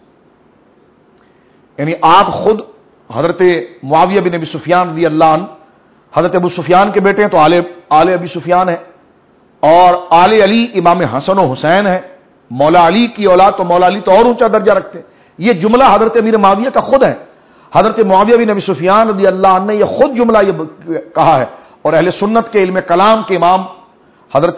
یعنی آپ خود حضرت معاویہ بن ابی سفیان رضی اللہ عنہ حضرت ابو سفیان کے بیٹے ہیں تو آل ابی سفیان ہے, اور آل علی امام حسن و حسین ہے, مولا علی کی اولاد تو مولا علی تو اور اونچا درجہ رکھتے ہیں. یہ جملہ حضرت امیر معاویہ کا خود ہے. حضرت معاویہ بن ابی سفیان رضی اللہ عنہ نے یہ خود جملہ یہ کہا ہے, اور اہل سنت کے علم کلام کے امام حضرت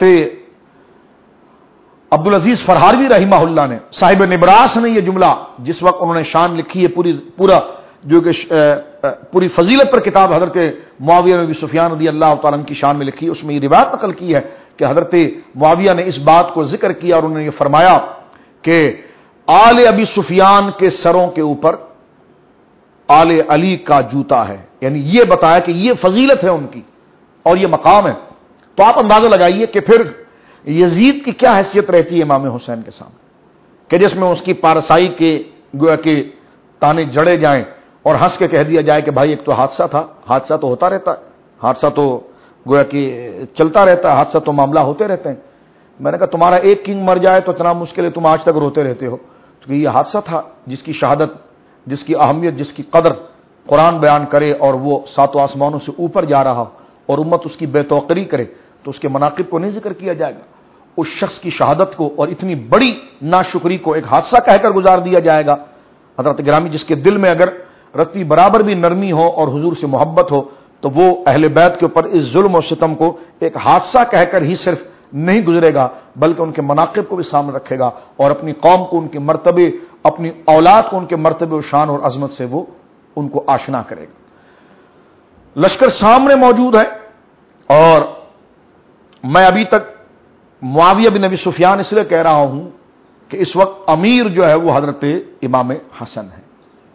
عبدالعزیز فرہاروی رحمہ اللہ نے, صاحب نبراس نے یہ جملہ جس وقت انہوں نے شان لکھی ہے پورا جو کہ پوری فضیلت پر کتاب حضرت معاویہ بن ابی سفیان رضی اللہ تعالیٰ عنہ کی شان میں لکھی, اس میں یہ روایت نقل کی ہے کہ حضرت معاویہ نے اس بات کو ذکر کیا اور انہوں نے یہ فرمایا کہ آل ابی سفیان کے سروں کے اوپر آل علی کا جوتا ہے. یعنی یہ بتایا کہ یہ فضیلت ہے ان کی اور یہ مقام ہے. تو آپ اندازہ لگائیے کہ پھر یزید کی کیا حیثیت رہتی ہے امام حسین کے سامنے, کہ جس میں اس کی پارسائی کے گویا کہ تانے جڑے جائیں اور ہنس کے کہہ دیا جائے کہ بھائی ایک تو حادثہ تھا, حادثہ تو ہوتا رہتا ہے, حادثہ تو گویا کہ چلتا رہتا ہے, حادثہ تو معاملہ ہوتے رہتے ہیں. میں نے کہا تمہارا ایک کنگ مر جائے تو اتنا مشکل ہے, تم آج تک روتے رہتے ہو. تو یہ حادثہ تھا جس کی شہادت, جس کی اہمیت, جس کی قدر قرآن بیان کرے, اور وہ 7 آسمانوں سے اوپر جا رہا اور امت اس کی بے توقری کرے, تو اس کے مناقب کو نہیں ذکر کیا جائے گا. اس شخص کی شہادت کو اور اتنی بڑی ناشکری کو ایک حادثہ کہہ کر گزار دیا جائے گا. حضرت گرامی, جس کے دل میں اگر رتی برابر بھی نرمی ہو اور حضور سے محبت ہو, تو وہ اہل بیت کے اوپر اس ظلم و ستم کو ایک حادثہ کہہ کر ہی صرف نہیں گزرے گا, بلکہ ان کے مناقب کو بھی سامنے رکھے گا, اور اپنی قوم کو ان کے مرتبے, اپنی اولاد کو ان کے مرتبے و شان اور عظمت سے وہ ان کو آشنا کرے گا. لشکر سامنے موجود ہے, اور میں ابھی تک معاویہ بن ابی سفیان اس لیے کہہ رہا ہوں کہ اس وقت امیر جو ہے وہ حضرت امام حسن ہے.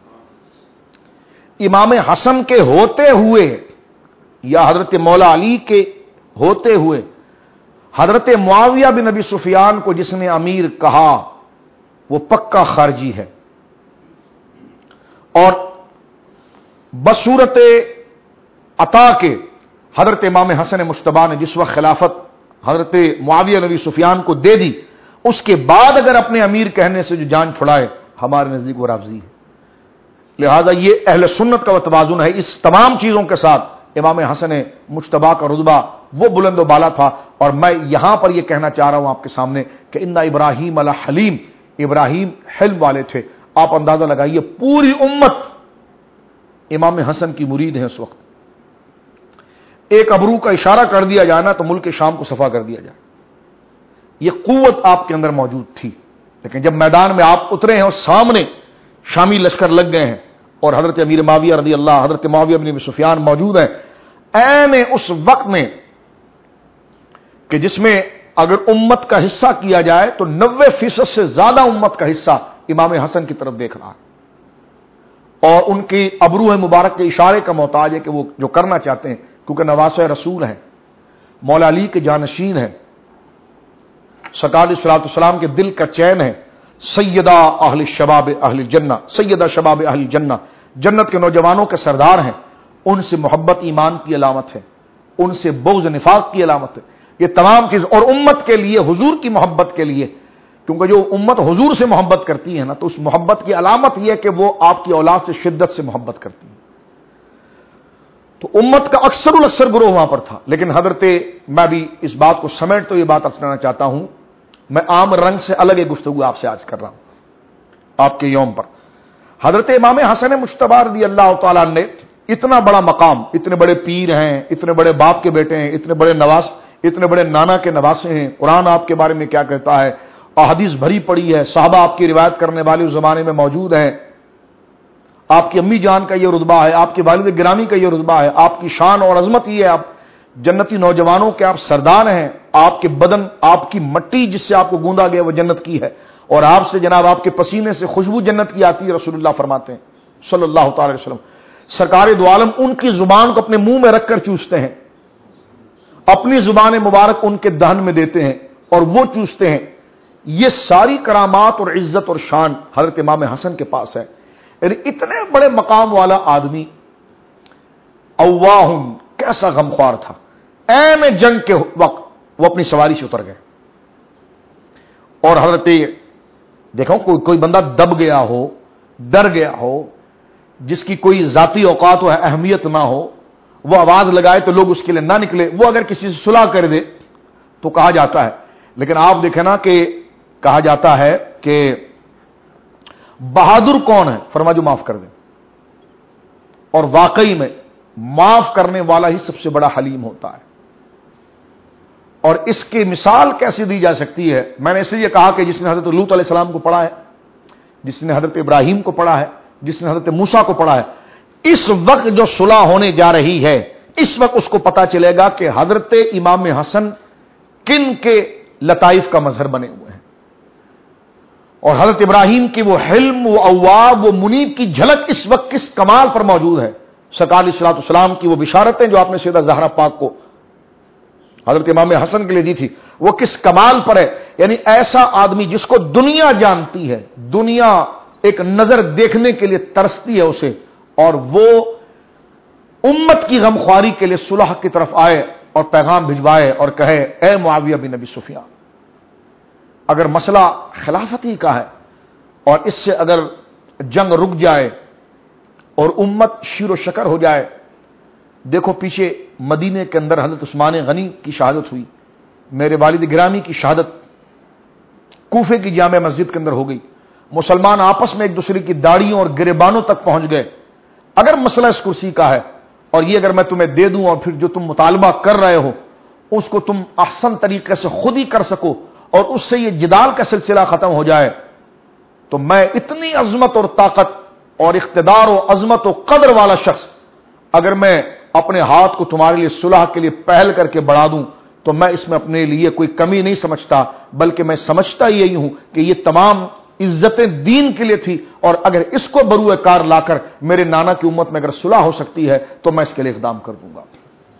امام حسن کے ہوتے ہوئے یا حضرت مولا علی کے ہوتے ہوئے حضرت معاویہ بن ابی سفیان کو جس نے امیر کہا وہ پکا خارجی ہے, اور بصورت عطا کے حضرت امام حسن مجتبی نے جس وقت خلافت حضرت معاویہ بن ابی سفیان کو دے دی, اس کے بعد اگر اپنے امیر کہنے سے جو جان چھڑائے ہمارے نزدیک وہ رافضی ہے. لہذا یہ اہل سنت کا توازن ہے. اس تمام چیزوں کے ساتھ امام حسن مجتبی کا رتبہ وہ بلند و بالا تھا. اور میں یہاں پر یہ کہنا چاہ رہا ہوں آپ کے سامنے کہ ان ابراہیم علی حلیم, ابراہیم حلم والے تھے. آپ اندازہ لگائیے پوری امت امام حسن کی مرید ہے اس وقت. ایک ابرو کا اشارہ کر دیا جائے نا تو ملک شام کو صفا کر دیا جائے. یہ قوت آپ کے اندر موجود تھی. لیکن جب میدان میں آپ اترے ہیں اور سامنے شامی لشکر لگ گئے ہیں اور حضرت امیر معاویہ رضی اللہ، حضرت معاویہ بن ابی سفیان موجود ہیں عین اس وقت میں کہ جس میں اگر امت کا حصہ کیا جائے تو 90% سے زیادہ امت کا حصہ امام حسن کی طرف دیکھ رہا ہے اور ان کی ابروح مبارک کے اشارے کا محتاج ہے کہ وہ جو کرنا چاہتے ہیں، کیونکہ نواسہ رسول ہیں، مولا علی کے جانشین ہیں، سرکار علیہ الصلوۃ والسلام کے دل کا چین ہے، سیدہ اہل شباب اہل جنہ، سیدہ شباب اہل جنہ، جنت کے نوجوانوں کے سردار ہیں. ان سے محبت ایمان کی علامت ہے، ان سے بغض نفاق کی علامت ہے. یہ تمام چیز اور امت کے لیے، حضور کی محبت کے لیے، کیونکہ جو امت حضور سے محبت کرتی ہے نا تو اس محبت کی علامت یہ ہے کہ وہ آپ کی اولاد سے شدت سے محبت کرتی ہے. تو امت کا اکثر گروہ وہاں پر تھا. لیکن حضرت، میں بھی اس بات کو سمیٹ تو یہ بات اپنانا چاہتا ہوں، میں عام رنگ سے الگ ایک گفتگو آپ سے آج کر رہا ہوں آپ کے یوم پر. حضرت امام حسن مجتبی رضی اللہ تعالیٰ نے اتنا بڑا مقام، اتنے بڑے پیر ہیں، اتنے بڑے باپ کے بیٹے ہیں، اتنے بڑے نواس، اتنے بڑے نانا کے نواسے ہیں. قرآن آپ کے بارے میں کیا کہتا ہے، احادیث بھری پڑی ہے، صحابہ آپ کی روایت کرنے والے اس زمانے میں موجود ہیں. آپ کی امی جان کا یہ رتبہ ہے، آپ کے والد گرامی کا یہ رتبہ ہے، آپ کی شان اور عظمت یہ ہے، آپ جنتی نوجوانوں کے آپ سردار ہیں. آپ کے بدن، آپ کی مٹی جس سے آپ کو گوندا گیا وہ جنت کی ہے، اور آپ سے جناب آپ کے پسینے سے خوشبو جنت کی آتی ہے. رسول اللہ فرماتے ہیں صلی اللہ تعالی وسلم، سرکار دو عالم ان کی زبان کو اپنے منہ میں رکھ کر چوستے ہیں، اپنی زبان مبارک ان کے دہن میں دیتے ہیں اور وہ چوستے ہیں. یہ ساری کرامات اور عزت اور شان حضرت امام حسن کے پاس ہے. یعنی اتنے بڑے مقام والا آدمی، اواہن، کیسا غمخوار تھا. عین جنگ کے وقت وہ اپنی سواری سے اتر گئے اور حضرت، دیکھو کوئی بندہ دب گیا ہو، ڈر گیا ہو، جس کی کوئی ذاتی اوقات و اہمیت نہ ہو، وہ آواز لگائے تو لوگ اس کے لیے نہ نکلے، وہ اگر کسی سے صلح کر دے تو کہا جاتا ہے. لیکن آپ دیکھیں نا کہ کہا جاتا ہے کہ بہادر کون ہے؟ فرما جو معاف کر دے. اور واقعی میں معاف کرنے والا ہی سب سے بڑا حلیم ہوتا ہے. اور اس کی مثال کیسے دی جا سکتی ہے؟ میں نے اس لیے کہا کہ جس نے حضرت لوط علیہ السلام کو پڑھا ہے، جس نے حضرت ابراہیم کو پڑھا ہے، جس نے حضرت موسیٰ کو پڑھا ہے، اس وقت جو صلح ہونے جا رہی ہے، اس وقت اس کو پتا چلے گا کہ حضرت امام حسن کن کے لطائف کا مظہر بنے ہوئے ہیں. اور حضرت ابراہیم کی وہ حلم، وہ اواب، وہ منیب کی جھلک اس وقت کس کمال پر موجود ہے. سرکار علیہ الصلوۃ والسلام کی وہ بشارتیں جو آپ نے سیدہ زہرا پاک کو حضرت امام حسن کے لیے دی تھی، وہ کس کمال پر ہے. یعنی ایسا آدمی جس کو دنیا جانتی ہے، دنیا ایک نظر دیکھنے کے لیے ترستی ہے اسے، اور وہ امت کی غمخواری کے لیے صلح کی طرف آئے اور پیغام بھجوائے اور کہے، اے معاویہ بن ابی سفیان، اگر مسئلہ خلافتی کا ہے اور اس سے اگر جنگ رک جائے اور امت شیر و شکر ہو جائے، دیکھو پیچھے مدینے کے اندر حضرت عثمان غنی کی شہادت ہوئی، میرے والد گرامی کی شہادت کوفے کی جامع مسجد کے اندر ہو گئی، مسلمان آپس میں ایک دوسرے کی داڑھیوں اور گریبانوں تک پہنچ گئے. اگر مسئلہ اس کرسی کا ہے اور یہ اگر میں تمہیں دے دوں اور پھر جو تم مطالبہ کر رہے ہو اس کو تم احسن طریقے سے خود ہی کر سکو اور اس سے یہ جدال کا سلسلہ ختم ہو جائے، تو میں اتنی عظمت اور طاقت اور اقتدار و عظمت و قدر والا شخص اگر میں اپنے ہاتھ کو تمہارے لیے صلح کے لیے پہل کر کے بڑھا دوں تو میں اس میں اپنے لیے کوئی کمی نہیں سمجھتا، بلکہ میں سمجھتا یہی ہوں کہ یہ تمام عزتیں دین کے لیے تھی، اور اگر اس کو بروئے کار لا کر میرے نانا کی امت میں اگر صلح ہو سکتی ہے تو میں اس کے لیے اقدام کر دوں گا.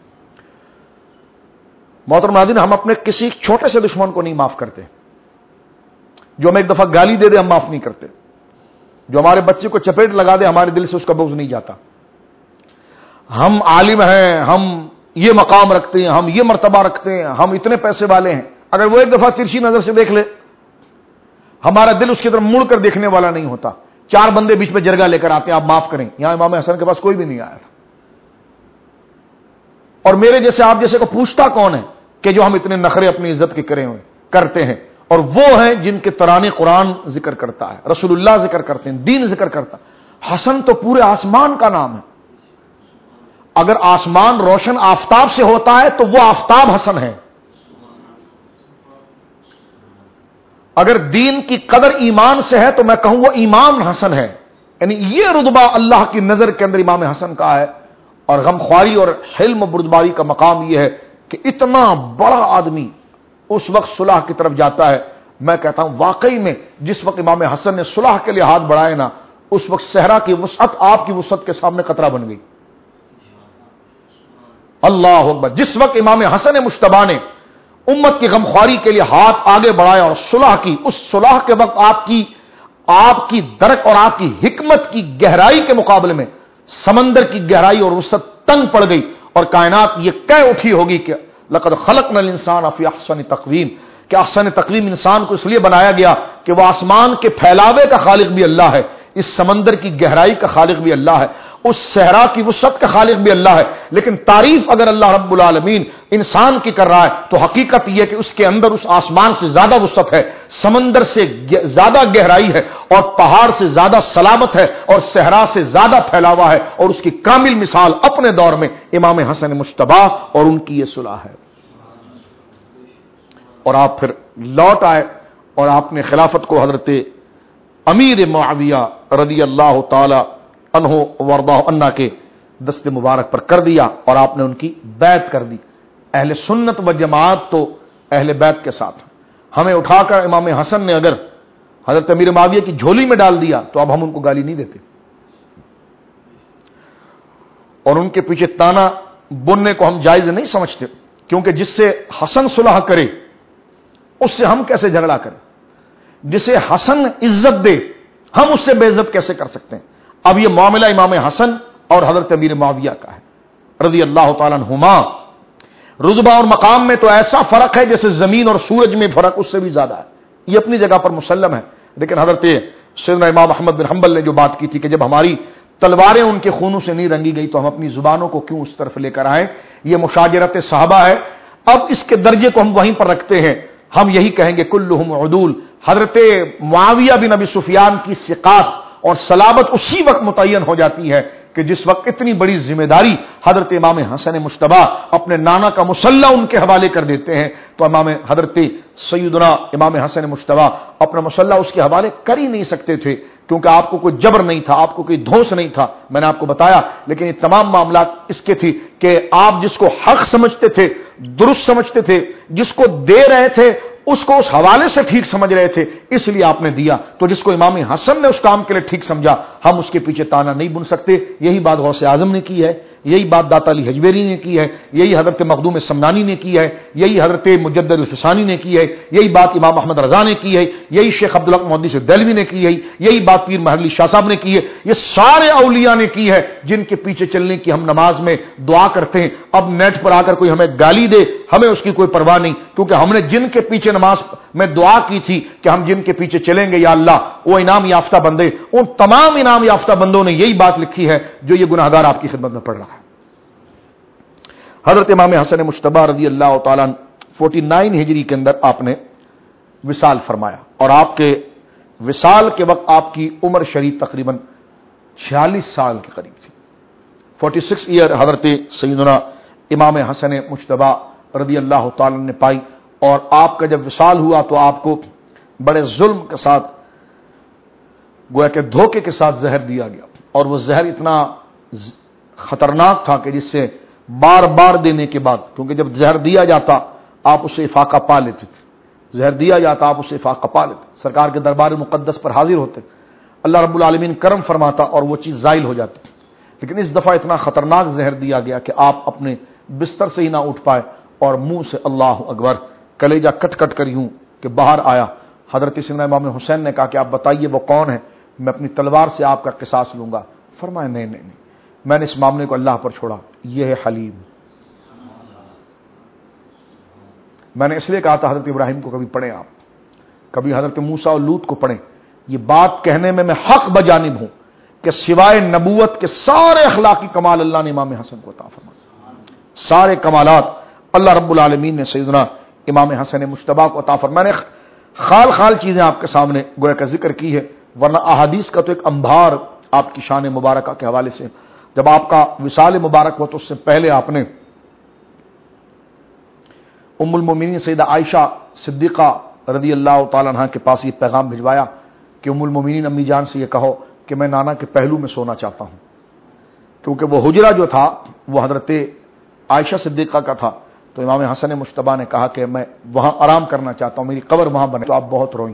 محترم ناظرین، ہم اپنے کسی چھوٹے سے دشمن کو نہیں معاف کرتے. جو ہمیں ایک دفعہ گالی دے دے ہم معاف نہیں کرتے، جو ہمارے بچے کو چپیٹ لگا دے ہمارے دل سے اس کا بغض نہیں جاتا. ہم عالم ہیں، ہم یہ مقام رکھتے ہیں، ہم یہ مرتبہ رکھتے ہیں، ہم اتنے پیسے والے ہیں، اگر وہ ایک دفعہ ترچھی نظر سے دیکھ لے ہمارا دل اس کی طرف مڑ کر دیکھنے والا نہیں ہوتا. 4 بندے بیچ میں جرگہ لے کر آتے ہیں، آپ معاف کریں. یہاں امام حسن کے پاس کوئی بھی نہیں آیا تھا، اور میرے جیسے آپ جیسے کو پوچھتا کون ہے کہ جو ہم اتنے نخرے اپنی عزت کے کرتے ہیں، اور وہ ہیں جن کے ترانے قرآن ذکر کرتا ہے، رسول اللہ ذکر کرتے ہیں، دین ذکر کرتا ہے. حسن تو پورے آسمان کا نام ہے. اگر آسمان روشن آفتاب سے ہوتا ہے تو وہ آفتاب حسن ہے. اگر دین کی قدر ایمان سے ہے تو میں کہوں وہ ایمان حسن ہے. یعنی یہ رتبہ اللہ کی نظر کے اندر امام حسن کا ہے. اور غمخواری اور حلم و بردباری کا مقام یہ ہے کہ اتنا بڑا آدمی اس وقت صلح کی طرف جاتا ہے. میں کہتا ہوں واقعی میں جس وقت امام حسن نے صلح کے لیے ہاتھ بڑھائے نا، اس وقت صحرا کی وسعت آپ کی وسعت کے سامنے قطرہ بن گئی. اللہ اکبر. جس وقت امام حسن مجتبیٰ نے امت کی غمخواری کے لیے ہاتھ آگے بڑھایا اور صلح کی، اس صلح کے وقت آپ کی درک اور آپ کی حکمت کی گہرائی کے مقابلے میں سمندر کی گہرائی اور وسعت تنگ پڑ گئی، اور کائنات یہ کہہ اٹھی ہوگی کہ لقد خلقنا الانسان فی احسن تقویم، کہ احسن تقویم انسان کو اس لیے بنایا گیا کہ وہ آسمان کے پھیلاوے کا خالق بھی اللہ ہے، اس سمندر کی گہرائی کا خالق بھی اللہ ہے، اس صحرا کی وسعت کا خالق بھی اللہ ہے. لیکن تعریف اگر اللہ رب العالمین انسان کی کر رہا ہے تو حقیقت یہ کہ اس کے اندر اس آسمان سے زیادہ وسعت ہے، سمندر سے زیادہ گہرائی ہے، اور پہاڑ سے زیادہ سلامت ہے، اور صحرا سے زیادہ پھیلاوا ہے. اور اس کی کامل مثال اپنے دور میں امام حسن مجتبیٰ اور ان کی یہ صلح ہے. اور آپ پھر لوٹ آئے اور آپ نے خلافت کو حضرت امیر معاویہ رضی اللہ تعالی عنہ وارضہ عنہ کے دست مبارک پر کر دیا، اور آپ نے ان کی بیعت کر دی. اہل سنت و جماعت تو اہل بیعت کے ساتھ. ہمیں اٹھا کر امام حسن نے اگر حضرت امیر معاویہ کی جھولی میں ڈال دیا تو اب ہم ان کو گالی نہیں دیتے، اور ان کے پیچھے تانا بننے کو ہم جائز نہیں سمجھتے، کیونکہ جس سے حسن صلح کرے اس سے ہم کیسے جھگڑا کریں؟ جسے حسن عزت دے ہم اس سے بے عزت کیسے کر سکتے ہیں؟ اب یہ معاملہ امام حسن اور حضرت امیر معاویہ کا ہے رضی اللہ تعالیٰ عنہما. رتبہ اور مقام میں تو ایسا فرق ہے جیسے زمین اور سورج میں فرق اس سے بھی زیادہ ہے. یہ اپنی جگہ پر مسلم ہے. لیکن حضرت سیدنا امام احمد بن حنبل نے جو بات کی تھی کہ جب ہماری تلواریں ان کے خونوں سے نہیں رنگی گئی تو ہم اپنی زبانوں کو کیوں اس طرف لے کر آئیں؟ یہ مشاجرت صحابہ ہے. اب اس کے درجے کو ہم وہیں پر رکھتے ہیں. ہم یہی کہیں گے کلہم عدول. حضرت معاویہ بن ابی سفیان کی ثقات اور صلابت اسی وقت متعین ہو جاتی ہے کہ جس وقت اتنی بڑی ذمہ داری حضرت امام حسن مجتبیٰ اپنے نانا کا مصلہ ان کے حوالے کر دیتے ہیں تو حضرت سیدنا امام حسن مجتبیٰ اپنا مصلہ اس کے حوالے کر ہی نہیں سکتے تھے، کیونکہ آپ کو کوئی جبر نہیں تھا، آپ کو کوئی دھوس نہیں تھا. میں نے آپ کو بتایا. لیکن یہ تمام معاملات اس کے تھی کہ آپ جس کو حق سمجھتے تھے، درست سمجھتے تھے، جس کو دے رہے تھے اس کو اس حوالے سے ٹھیک سمجھ رہے تھے، اس لیے آپ نے دیا. تو جس کو امام حسن نے اس کام کے لیے ٹھیک سمجھا ہم اس کے پیچھے تانا نہیں بن سکتے. یہی بات غوث اعظم نے کی ہے، یہی بات داتا علی حجویری نے کی ہے، یہی حضرت مخدوم سمنانی نے کی ہے، یہی حضرت مجدد الفسانی نے کی ہے، یہی بات امام احمد رضا نے کی ہے، یہی شیخ عبدالحق محدث دہلوی نے کی ہے، یہی بات پیر محمد علی شاہ صاحب نے کی ہے. یہ سارے اولیاء نے کی ہے جن کے پیچھے چلنے کی ہم نماز میں دعا کرتے ہیں. اب نیٹ پر آ کر کوئی ہمیں گالی دے ہمیں اس کی کوئی پرواہ نہیں، کیونکہ ہم نے جن کے پیچھے نماز میں دعا کی تھی کہ ہم جن کے پیچھے چلیں گے یا اللہ وہ انعام یافتہ بندے، ان تمام انعام یافتہ بندوں نے یہی بات لکھی ہے جو یہ گناہگار آپ کی خدمت میں پڑھ رہا ہے. حضرت امام حسن مجتبیٰ رضی اللہ تعالیٰ 49 ہجری کے اندر آپ نے وصال فرمایا، اور آپ کے وصال کے وقت آپ کی عمر شریف تقریباً 46 سال کے قریب تھی. 46 ایئر حضرت سیدنا امام حسن مجتبیٰ رضی اللہ تعالیٰ نے پائی. اور آپ کا جب وصال ہوا تو آپ کو بڑے ظلم کے ساتھ گویا کہ دھوکے کے ساتھ زہر دیا گیا، اور وہ زہر اتنا خطرناک تھا کہ جس سے بار بار دینے کے بعد، کیونکہ جب زہر دیا جاتا آپ اسے افاقہ پا لیتے تھے، زہر دیا جاتا آپ اسے افاقہ پا لیتے، سرکار کے دربار مقدس پر حاضر ہوتے، اللہ رب العالمین کرم فرماتا اور وہ چیز زائل ہو جاتی. لیکن اس دفعہ اتنا خطرناک زہر دیا گیا کہ آپ اپنے بستر سے ہی نہ اٹھ پائے، اور منہ سے اللہ اکبر کلیجہ کٹ کٹ کر یوں کہ باہر آیا. حضرت سیدنا امام حسین نے کہا کہ آپ بتائیے وہ کون ہے، میں اپنی تلوار سے آپ کا قصاص لوں گا. فرمایا نہیں نہیں نہیں، میں نے اس معاملے کو اللہ پر چھوڑا، یہ ہے حلیم. میں نے اس لیے کہا تھا حضرت ابراہیم کو کبھی پڑھیں آپ، کبھی حضرت موسیٰ اور لوط کو پڑھیں. یہ بات کہنے میں حق بجانب ہوں کہ سوائے نبوت کے سارے اخلاقی کمال اللہ نے امام حسن کو عطا فرمائے. سارے کمالات اللہ رب العالمین نے سیدنا امام حسن مجتبیٰ کو عطا فرمائے. میں نے خال خال چیزیں آپ کے سامنے گویا کا ذکر کی ہے، ورنہ احادیث کا تو ایک انبار آپ کی شان مبارکہ کے حوالے سے جب آپ کا وصال مبارک ہوا تو اس سے پہلے آپ نے ام المومنین سیدہ عائشہ صدیقہ رضی اللہ تعالی عنہ کے پاس یہ پیغام بھجوایا کہ ام المومنین امی جان سے یہ کہو کہ میں نانا کے پہلو میں سونا چاہتا ہوں، کیونکہ وہ حجرہ جو تھا وہ حضرت عائشہ صدیقہ کا تھا، تو امام حسن مجتبیٰ نے کہا کہ میں وہاں آرام کرنا چاہتا ہوں، میری قبر وہاں بنے، تو آپ بہت روئیں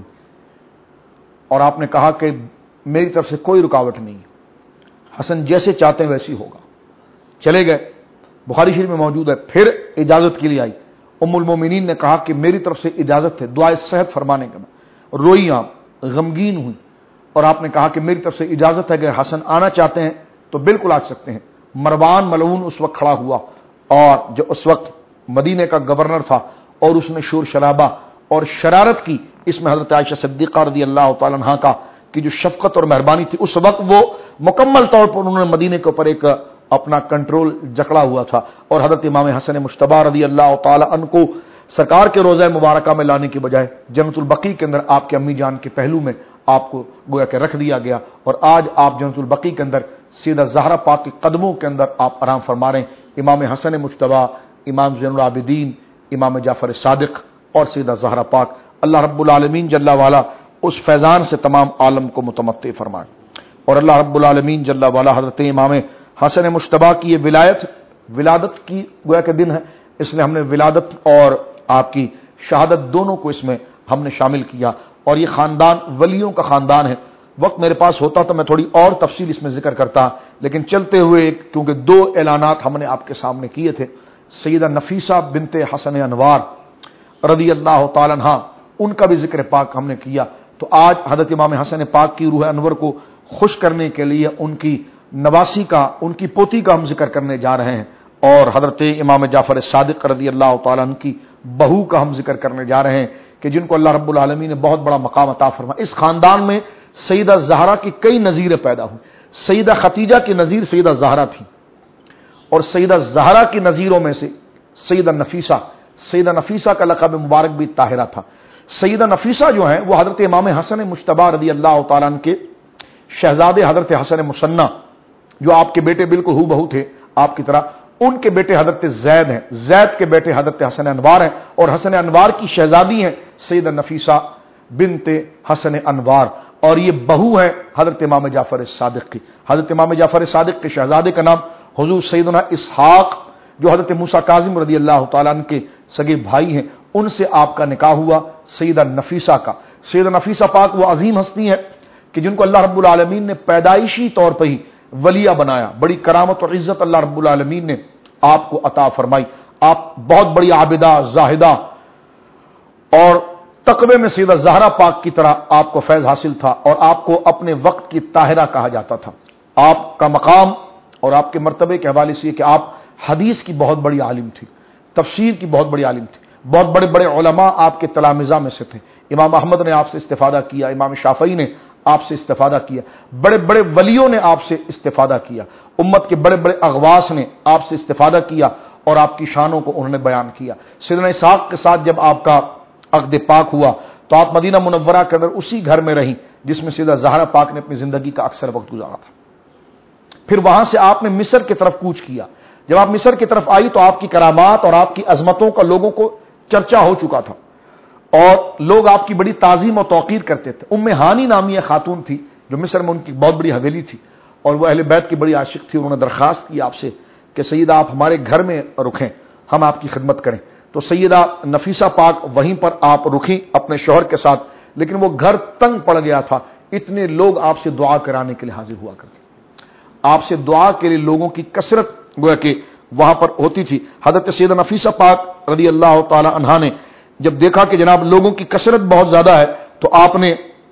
اور آپ نے کہا کہ میری طرف سے کوئی رکاوٹ نہیں، حسن جیسے چاہتے ہیں ویسی ہوگا۔ چلے گئے، بخاری شریف میں موجود ہے۔ پھر اجازت کے لیے آئی، ام المومنین نے کہا کہ میری طرف سے اجازت ہے دعائے صحت فرمانے کے بعد، روئی آپ، غمگین ہوئی، اور آپ نے کہا کہ میری طرف سے اجازت ہے کہ حسن آنا چاہتے ہیں تو بالکل آ سکتے ہیں۔ مروان ملعون اس وقت کھڑا ہوا، اور جو اس وقت مدینے کا گورنر تھا، اور اس نے شور شرابہ اور شرارت کی، اس میں حضرت عائشہ صدیقہ رضی اللہ تعالی عنہ کا کی جو شفقت اور مہربانی تھی، اس وقت وہ مکمل طور پر انہوں نے مدینے کے اوپر ایک اپنا کنٹرول جکڑا ہوا تھا، اور حضرت امام حسن مجتبیٰ رضی اللہ تعالی عنہ کو سرکار کے روضہ مبارکہ میں لانے کی بجائے جنت البقیع کے اندر آپ کے امی جان کے پہلو میں آپ کو گویا کہ رکھ دیا گیا، اور آج آپ جنت البقیع کے اندر سیدہ زہرا پاک کے قدموں کے اندر آپ آرام فرما رہے ہیں۔ امام حسن مجتبیٰ، امام زین العابدین، امام جعفر صادق اور سیدہ زہرا پاک، اللہ رب العالمین جل وعلا اس فیضان سے تمام عالم کو متمتع فرمائے، اور اللہ رب العالمین جل وعلا حضرت امام حسن مجتبیٰ کی یہ ولادت کی گویا کہ دن ہے، اس لیے ہم نے ولادت اور آپ کی شہادت دونوں کو اس میں ہم نے شامل کیا، اور یہ خاندان ولیوں کا خاندان ہے۔ وقت میرے پاس ہوتا تو میں تھوڑی اور تفصیل اس میں ذکر کرتا، لیکن چلتے ہوئے کیونکہ دو اعلانات ہم نے آپ کے سامنے کیے تھے، سیدہ نفیسہ بنت حسن انوار رضی اللہ تعالی عنہ، ان کا بھی ذکر پاک ہم نے کیا، تو آج حضرت امام حسن پاک کی روح انور کو خوش کرنے کے لیے ان کی نواسی کا، ان کی پوتی کا ہم ذکر کرنے جا رہے ہیں، اور حضرت امام جعفر صادق رضی اللہ تعالیٰ عنہ کی بہو کا ہم ذکر کرنے جا رہے ہیں کہ جن کو اللہ رب العالمین نے بہت بڑا مقام عطا فرمایا۔ اس خاندان میں سیدہ زہرا کی کئی نظیریں پیدا ہوئی، سیدہ خدیجہ کی نظیر سیدہ زہرا تھی، اور سیدہ زہرا کی نظیروں میں سے سیدہ نفیسہ کا لقب مبارک بھی طاہرہ تھا۔ سیدہ نفیسہ جو ہیں وہ حضرت امام حسن مجتبیٰ رضی اللہ تعالیٰ عنہ کے شہزادے حضرت حسن مثنی، جو آپ کے بیٹے بالکل ہو بہو تھے آپ کی طرح، ان کے بیٹے حضرت زید ہیں، زید کے بیٹے حضرت حسن انوار ہیں، اور حسن انوار کی شہزادی ہیں سیدہ نفیسہ بنت حسن انوار، اور یہ بہو ہے حضرت امام جعفر صادق کی۔ حضرت امام جعفر صادق کے شہزادے کا نام حضور سیدنا اسحاق، جو حضرت موسیٰ کاظم رضی اللہ تعالیٰ عنہ کے سگے بھائی ہیں، ان سے آپ کا نکاح ہوا سیدہ نفیسہ کا۔ سیدہ نفیسہ پاک وہ عظیم ہستی ہے کہ جن کو اللہ رب العالمین نے پیدائشی طور پر ہی ولیہ بنایا، بڑی کرامت اور عزت اللہ رب العالمین نے آپ کو عطا فرمائی۔ آپ بہت بڑی عابدہ، زاہدہ اور تقوی میں سیدہ زہرا پاک کی طرح آپ کو فیض حاصل تھا، اور آپ کو اپنے وقت کی طاہرہ کہا جاتا تھا۔ آپ کا مقام اور آپ کے مرتبے کے حوالے سے کہ آپ حدیث کی بہت بڑی عالم تھی، تفسیر کی بہت بڑی عالم تھی، بہت بڑے بڑے علماء آپ کے تلامذہ میں سے تھے۔ امام احمد نے آپ سے استفادہ کیا، امام شافعی نے آپ سے استفادہ کیا، بڑے بڑے ولیوں نے آپ سے استفادہ کیا، امت کے بڑے بڑے اغواس نے آپ سے استفادہ کیا اور آپ کی شانوں کو انہوں نے بیان کیا۔ سیدنا اسحاق کے ساتھ جب آپ کا عقد پاک ہوا تو آپ مدینہ منورہ کے اندر اسی گھر میں رہیں جس میں سیدہ زہرا پاک نے اپنی زندگی کا اکثر وقت گزارا تھا۔ پھر وہاں سے آپ نے مصر کی طرف کوچ کیا۔ جب آپ مصر کی طرف آئی تو آپ کی کرامات اور آپ کی عظمتوں کا لوگوں کو چرچا ہو چکا تھا، اور لوگ آپ کی بڑی تعظیم اور توقیر کرتے تھے۔ ام ہانی نامی خاتون تھی جو مصر میں ان کی بہت بڑی حویلی تھی، اور وہ اہل بیت کی بڑی عاشق تھی۔ انہوں نے درخواست کی آپ سے کہ سیدہ آپ ہمارے گھر میں رکیں، ہم آپ کی خدمت کریں۔ تو سیدہ نفیسہ پاک وہیں پر آپ رکیں اپنے شوہر کے ساتھ، لیکن وہ گھر تنگ پڑ گیا تھا، اتنے لوگ آپ سے دعا کرانے کے لیے حاضر ہوا کرتے، آپ سے دعا کے لیے لوگوں کی کثرت گویا کہ وہاں پر ہوتی تھی۔ حضرت سیدہ نفیسہ پاک رضی اللہ تعالی عنہا نے جب دیکھا کہ جناب لوگوں کی کثرت بہت زیادہ ہے تو آپ نے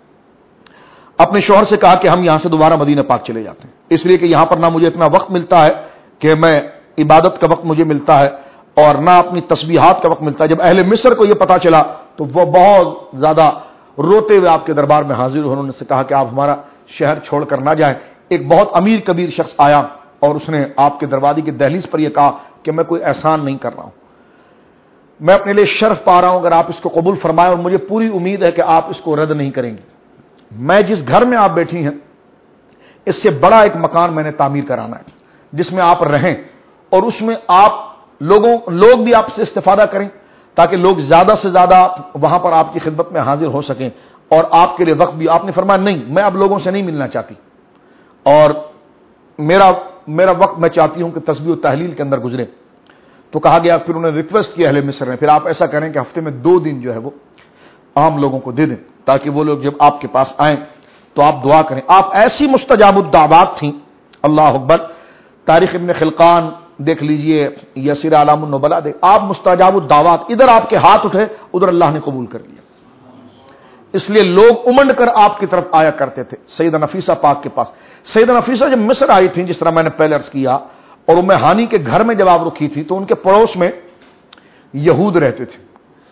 اپنے شوہر سے کہا کہ ہم یہاں سے دوبارہ مدینہ پاک چلے جاتے ہیں، اس لیے کہ یہاں پر نہ مجھے اتنا وقت ملتا ہے کہ میں عبادت کا وقت مجھے ملتا ہے، اور نہ اپنی تسبیحات کا وقت ملتا ہے۔ جب اہل مصر کو یہ پتا چلا تو وہ بہت زیادہ روتے ہوئے آپ کے دربار میں حاضر ہوئے، انہوں نے سے کہا کہ آپ ہمارا شہر چھوڑ کر نہ جائیں۔ ایک بہت امیر کبیر شخص آیا اور اس نے آپ کے دروازے کی دہلیز پر یہ کہا کہ میں کوئی احسان نہیں کر رہا ہوں، میں اپنے لیے شرف پا رہا ہوں، اگر آپ اس کو قبول فرمائیں، اور مجھے پوری امید ہے کہ آپ اس کو رد نہیں کریں گی۔ میں جس گھر میں آپ بیٹھی ہیں اس سے بڑا ایک مکان میں نے تعمیر کرانا ہے، جس میں آپ رہیں اور اس میں آپ لوگ بھی آپ سے استفادہ کریں تاکہ لوگ زیادہ سے زیادہ وہاں پر آپ کی خدمت میں حاضر ہو سکیں اور آپ کے لیے وقت بھی. آپ نے فرمایا نہیں میں اب لوگوں سے نہیں ملنا چاہتی اور میرا وقت میں چاہتی ہوں کہ تسبیح و تحلیل کے اندر گزرے. تو کہا گیا پھر انہوں نے ریکویسٹ کیا اہل مصر نے پھر آپ ایسا کریں کہ ہفتے میں 2 دن جو ہے وہ عام لوگوں کو دے دیں تاکہ وہ لوگ جب آپ کے پاس آئیں تو آپ دعا کریں. آپ ایسی مستجاب الدعوات تھیں. اللہ اکبر. تاریخ ابن خلقان دیکھ لیجئے یا سیر اعلام النبلاء دیکھ, آپ مستجاب الدعوات, ادھر آپ کے ہاتھ اٹھے ادھر اللہ نے قبول کر لیا. اس لیے لوگ امنڈ کر آپ کی طرف آیا کرتے تھے. سیدہ نفیسہ پاک کے پاس, سیدہ نفیسہ جب مصر آئی تھیں جس طرح میں نے پہلے عرض کیا, اور ام ہانی کے گھر میں جب آپ رکی تھی تو ان کے پڑوس میں یہود رہتے تھے.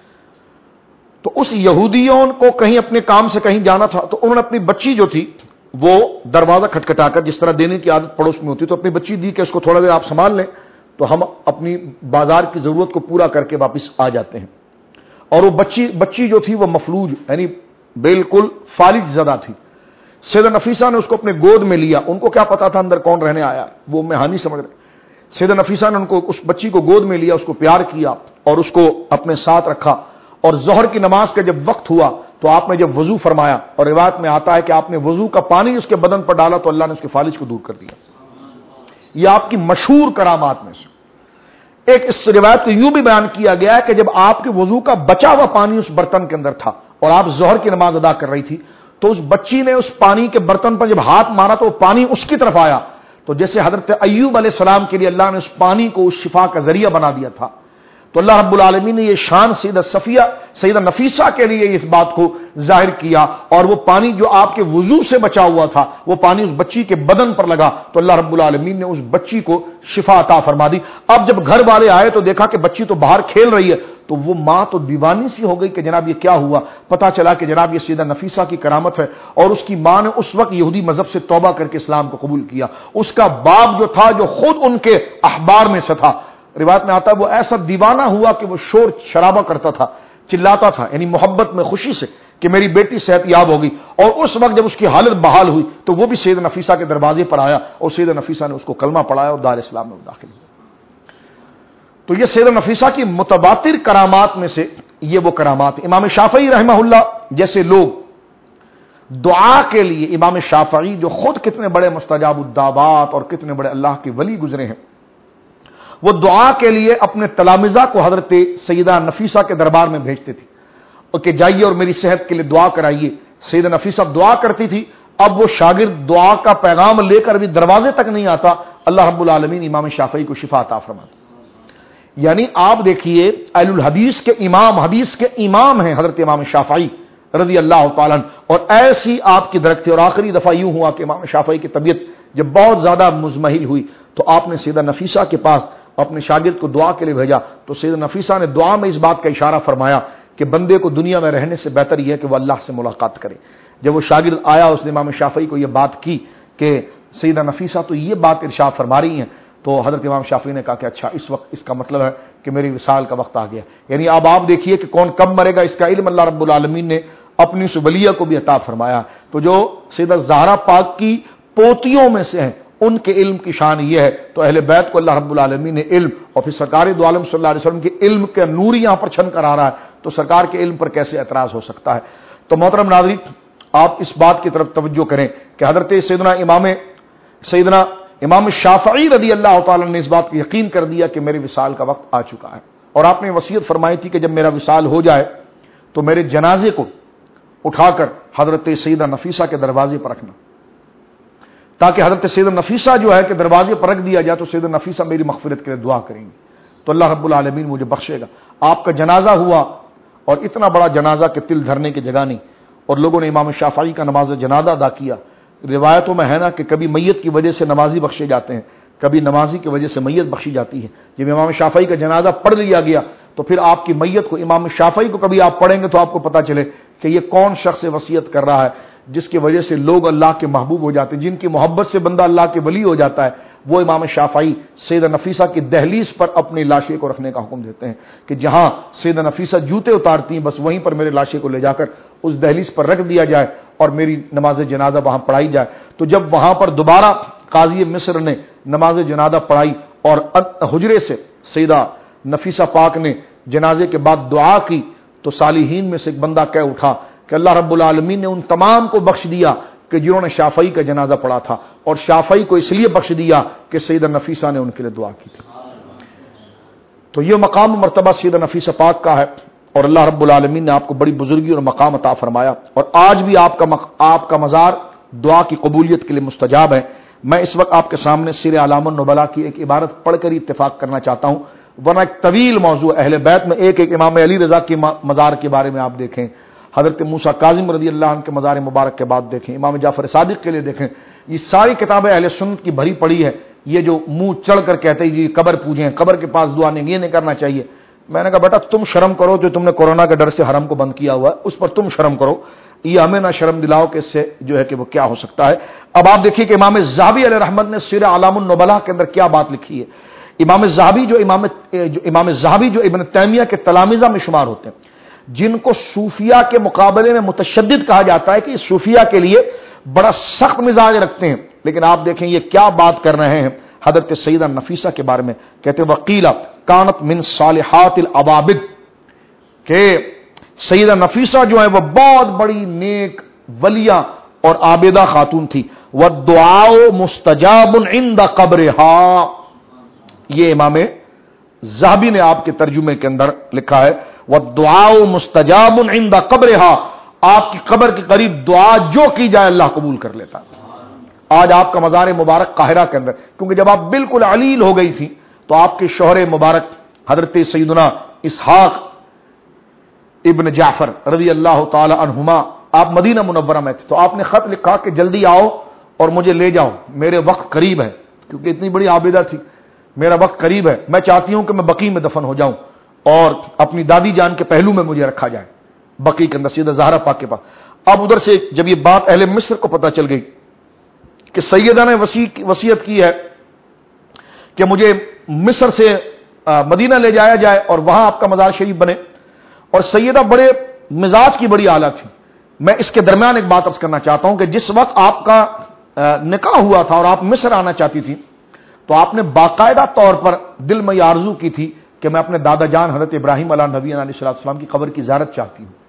تو اس یہودیوں کو کہیں اپنے کام سے کہیں جانا تھا تو انہوں نے اپنی بچی جو تھی وہ دروازہ کھٹکھٹا کر, جس طرح دینے کی عادت پڑوس میں ہوتی, تو اپنی بچی دی کہ اس کو تھوڑا دیر آپ سنبھال لیں تو ہم اپنی بازار کی ضرورت کو پورا کر کے واپس آ جاتے ہیں. اور وہ بچی جو تھی وہ مفلوج یعنی بالکل فالج زدہ تھی. سیدہ نفیسہ نے اس کو اپنے گود میں لیا. ان کو کیا پتا تھا اندر کون رہنے آیا, وہ مہانی سمجھ رہے. سیدہ نفیسہ نے اس بچی کو گود میں لیا, اس کو پیار کیا اور اس کو اپنے ساتھ رکھا. اور ظہر کی نماز کا جب وقت ہوا تو آپ نے جب وضو فرمایا, اور روایت میں آتا ہے کہ آپ نے وضو کا پانی اس کے بدن پر ڈالا تو اللہ نے اس کے فالج کو دور کر دیا. یہ آپ کی مشہور کرامات میں سے ایک. اس روایت کو یوں بھی بیان کیا گیا ہے کہ جب آپ کے وضو کا بچا ہوا پانی اس برتن کے اندر تھا اور آپ ظہر کی نماز ادا کر رہی تھی تو اس بچی نے اس پانی کے برتن پر جب ہاتھ مارا تو وہ پانی اس کی طرف آیا, تو جیسے حضرت ایوب علیہ السلام کے لیے اللہ نے اس پانی کو اس شفا کا ذریعہ بنا دیا تھا. تو اللہ رب العالمین نے یہ شان سیدہ نفیسہ کے لیے اس بات کو ظاہر کیا, اور وہ پانی جو آپ کے وضو سے بچا ہوا تھا وہ پانی اس بچی کے بدن پر لگا تو اللہ رب العالمین نے اس بچی کو شفا عطا فرما دی. اب جب گھر والے آئے تو دیکھا کہ بچی تو باہر کھیل رہی ہے, تو وہ ماں تو دیوانی سی ہو گئی کہ جناب یہ کیا ہوا. پتا چلا کہ جناب یہ سیدہ نفیسہ کی کرامت ہے, اور اس کی ماں نے اس وقت یہودی مذہب سے توبہ کر کے اسلام کو قبول کیا. اس کا باپ جو تھا جو خود ان کے احبار میں سے تھا, روایت میں آتا ہے وہ ایسا دیوانہ ہوا کہ وہ شور شرابہ کرتا تھا, چلاتا تھا یعنی محبت میں خوشی سے کہ میری بیٹی صحت یاب ہوگی. اور اس وقت جب اس کی حالت بحال ہوئی تو وہ بھی سیدہ نفیسہ کے دروازے پر آیا اور سیدہ نفیسہ نے اس کو کلمہ پڑھایا اور دار اسلام میں داخل ہوا. تو یہ سیدہ نفیسہ کی متواتر کرامات میں سے یہ وہ کرامات. امام شافعی رحمہ اللہ جیسے لوگ دعا کے لیے, امام شافعی جو خود کتنے بڑے مستجاب الدعوات اور کتنے بڑے اللہ کے ولی گزرے ہیں, وہ دعا کے لیے اپنے تلامذہ کو حضرت سیدہ نفیسہ کے دربار میں بھیجتے تھے کہ جائیے اور میری صحت کے لیے دعا کرائیے. سیدہ نفیسہ دعا کرتی تھی. اب وہ شاگرد دعا کا پیغام لے کر بھی دروازے تک نہیں آتا, اللہ رب العالمین امام شافعی کو شفا عطا فرماتا. یعنی آپ دیکھیے اہل الحدیث کے امام, حدیث کے امام ہیں حضرت امام شافعی رضی اللہ تعالیٰ عنہ, اور ایسی آپ کی درخت تھی. اور آخری دفعہ یوں ہوا کہ امام شافعی کی طبیعت جب بہت زیادہ مزمحل ہوئی تو آپ نے سیدہ نفیسہ کے پاس اپنے شاگرد کو دعا کے لیے بھیجا. تو سیدہ نفیسہ نے دعا میں اس بات کا اشارہ فرمایا کہ بندے کو دنیا میں رہنے سے بہتر یہ ہے کہ وہ اللہ سے ملاقات کرے. جب وہ شاگرد آیا اس نے امام شافعی کو یہ بات کی کہ سیدہ نفیسہ تو یہ بات ارشاد فرما رہی ہیں, تو حضرت امام شافعی نے کہا کہ اچھا اس وقت اس کا مطلب ہے کہ میری وصال کا وقت آ گیا. یعنی اب آپ دیکھیے کہ کون کب مرے گا اس کا علم اللہ رب العالمین نے اپنی سبلیہ کو بھی عطا فرمایا. تو جو سیدہ زہرا پاک کی پوتیوں میں سے ہیں ان کے علم کی شان یہ ہے, تو اہل بیت کو اللہ رب العالمین نے علم, اور پھر سرکار دو عالم صلی اللہ علیہ وسلم کے علم کا نور یہاں پر چھن کر آ رہا ہے, تو سرکار کے علم پر کیسے اعتراض ہو سکتا ہے. تو محترم ناظرین آپ اس بات کی طرف توجہ کریں کہ حضرت سیدنا امام شافعی رضی اللہ تعالی نے اس بات کو یقین کر دیا کہ میرے وصال کا وقت آ چکا ہے, اور آپ نے وصیت فرمائی تھی کہ جب میرا وصال ہو جائے تو میرے جنازے کو اٹھا کر حضرت سیدہ نفیسہ کے دروازے پر رکھنا, تاکہ حضرت سیدہ نفیسہ جو ہے کہ دروازے پر رکھ دیا جائے تو سیدہ نفیسہ میری مغفرت کے لیے دعا کریں گی تو اللہ رب العالمین مجھے بخشے گا. آپ کا جنازہ ہوا, اور اتنا بڑا جنازہ کہ تل دھرنے کی جگہ نہیں, اور لوگوں نے امام شافعی کا نماز جنازہ ادا کیا. روایتوں میں ہے نا کہ کبھی میت کی وجہ سے نمازی بخشے جاتے ہیں, کبھی نمازی کی وجہ سے میت بخشی جاتی ہے. جب امام شافعی کا جنازہ پڑھ لیا گیا تو پھر آپ کی میت کو امام شافعی کو کبھی آپ پڑھیں گے تو آپ کو پتا چلے کہ یہ کون شخص وصیت کر رہا ہے جس کی وجہ سے لوگ اللہ کے محبوب ہو جاتے ہیں, جن کی محبت سے بندہ اللہ کے ولی ہو جاتا ہے. وہ امام شافعی سیدہ نفیسہ کی دہلیز پر اپنی لاشے کو رکھنے کا حکم دیتے ہیں کہ جہاں سیدہ نفیسہ جوتے اتارتی ہیں بس وہیں پر میرے لاشے کو لے جا کر اس دہلیز پر رکھ دیا جائے اور میری نماز جنازہ وہاں پڑھائی جائے. تو جب وہاں پر دوبارہ قاضی مصر نے نماز جنازہ پڑھائی اور حجرے سے سیدہ نفیسہ پاک نے جنازے کے بعد دعا کی تو صالحین میں سے ایک بندہ کہہ اٹھا کہ اللہ رب العالمین نے ان تمام کو بخش دیا کہ جنہوں نے شافعی کا جنازہ پڑھا تھا، اور شافعی کو اس لیے بخش دیا کہ سیدہ نفیسہ نے ان کے لیے دعا کی تھی۔ تو یہ مقام و مرتبہ سیدہ نفیسہ پاک کا ہے، اور اللہ رب العالمین نے آپ کو بڑی بزرگی اور مقام عطا فرمایا، اور آج بھی آپ کا مزار دعا کی قبولیت کے لیے مستجاب ہے۔ میں اس وقت آپ کے سامنے سیر اعلام النبلاء کی ایک عبارت پڑھ کر ہی اتفاق کرنا چاہتا ہوں، ورنہ ایک طویل موضوع اہل بیت میں ایک امام علی رضا کی مزار کے بارے میں آپ دیکھیں، حضرت موسیٰ کاظم رضی اللہ عنہ کے مزار مبارک کے بعد دیکھیں، امام جعفر صادق کے لیے دیکھیں، یہ ساری کتابیں اہل سنت کی بھری پڑی ہے۔ یہ جو منہ چڑھ کر کہتے ہیں جی قبر پوجیں، قبر کے پاس دعا نہیں، یہ نہیں کرنا چاہیے، میں نے کہا بیٹا تم شرم کرو جو تم نے کورونا کے ڈر سے حرم کو بند کیا ہوا ہے، اس پر تم شرم کرو، یہ ہمیں نہ شرم دلاؤ کہ اس سے جو ہے کہ وہ کیا ہو سکتا ہے۔ اب آپ دیکھیے کہ امام ذہبی علیہ رحمت نے سیر اعلام النبلاء کے اندر کیا بات لکھی ہے۔ امام ذہبی جو ابن تیمیہ کے تلامذہ میں شمار ہوتے ہیں، جن کو صوفیہ کے مقابلے میں متشدد کہا جاتا ہے کہ صوفیہ کے لیے بڑا سخت مزاج رکھتے ہیں، لیکن آپ دیکھیں یہ کیا بات کر رہے ہیں حضرت سیدہ نفیسہ کے بارے میں، کہتے وقیلہ کانت من صالحات العوابد، کہ سیدہ نفیسہ جو ہے وہ بہت بڑی نیک ولیہ اور عابدہ خاتون تھی، والدعاء مستجاب عند قبرها، یہ امام ذہبی نے آپ کے ترجمے کے اندر لکھا ہے، والدعاء مستجاب عند قبرها، آپ کی قبر کے قریب دعا جو کی جائے اللہ قبول کر لیتا ہے۔ آج آپ کا مزار مبارک قاہرہ کے اندر، کیونکہ جب آپ بالکل علیل ہو گئی تھی تو آپ کے شوہر مبارک حضرت سیدنا اسحاق ابن جعفر رضی اللہ تعالی عنہما آپ مدینہ منورہ میں تھے، تو آپ نے خط لکھا کہ جلدی آؤ اور مجھے لے جاؤ، میرے وقت قریب ہے، کیونکہ اتنی بڑی عابدہ تھی، میرا وقت قریب ہے، میں چاہتی ہوں کہ میں بقیع میں دفن ہو جاؤں اور اپنی دادی جان کے پہلو میں مجھے رکھا جائے بقیع کے اندر سیدہ زہرا پاک کے پاس۔ اب ادھر سے جب یہ بات اہل مصر کو پتہ چل گئی کہ سیدہ نے وصیت کی ہے کہ مجھے مصر سے مدینہ لے جایا جائے اور وہاں آپ کا مزار شریف بنے، اور سیدہ بڑے مزاج کی بڑی اعلیٰ تھی۔ میں اس کے درمیان ایک بات عرض کرنا چاہتا ہوں کہ جس وقت آپ کا نکاح ہوا تھا اور آپ مصر آنا چاہتی تھی تو آپ نے باقاعدہ طور پر دل میں یہ آرزو کی تھی کہ میں اپنے دادا جان حضرت ابراہیم علیہ نبی علیہ السلام کی قبر کی زیارت چاہتی ہوں،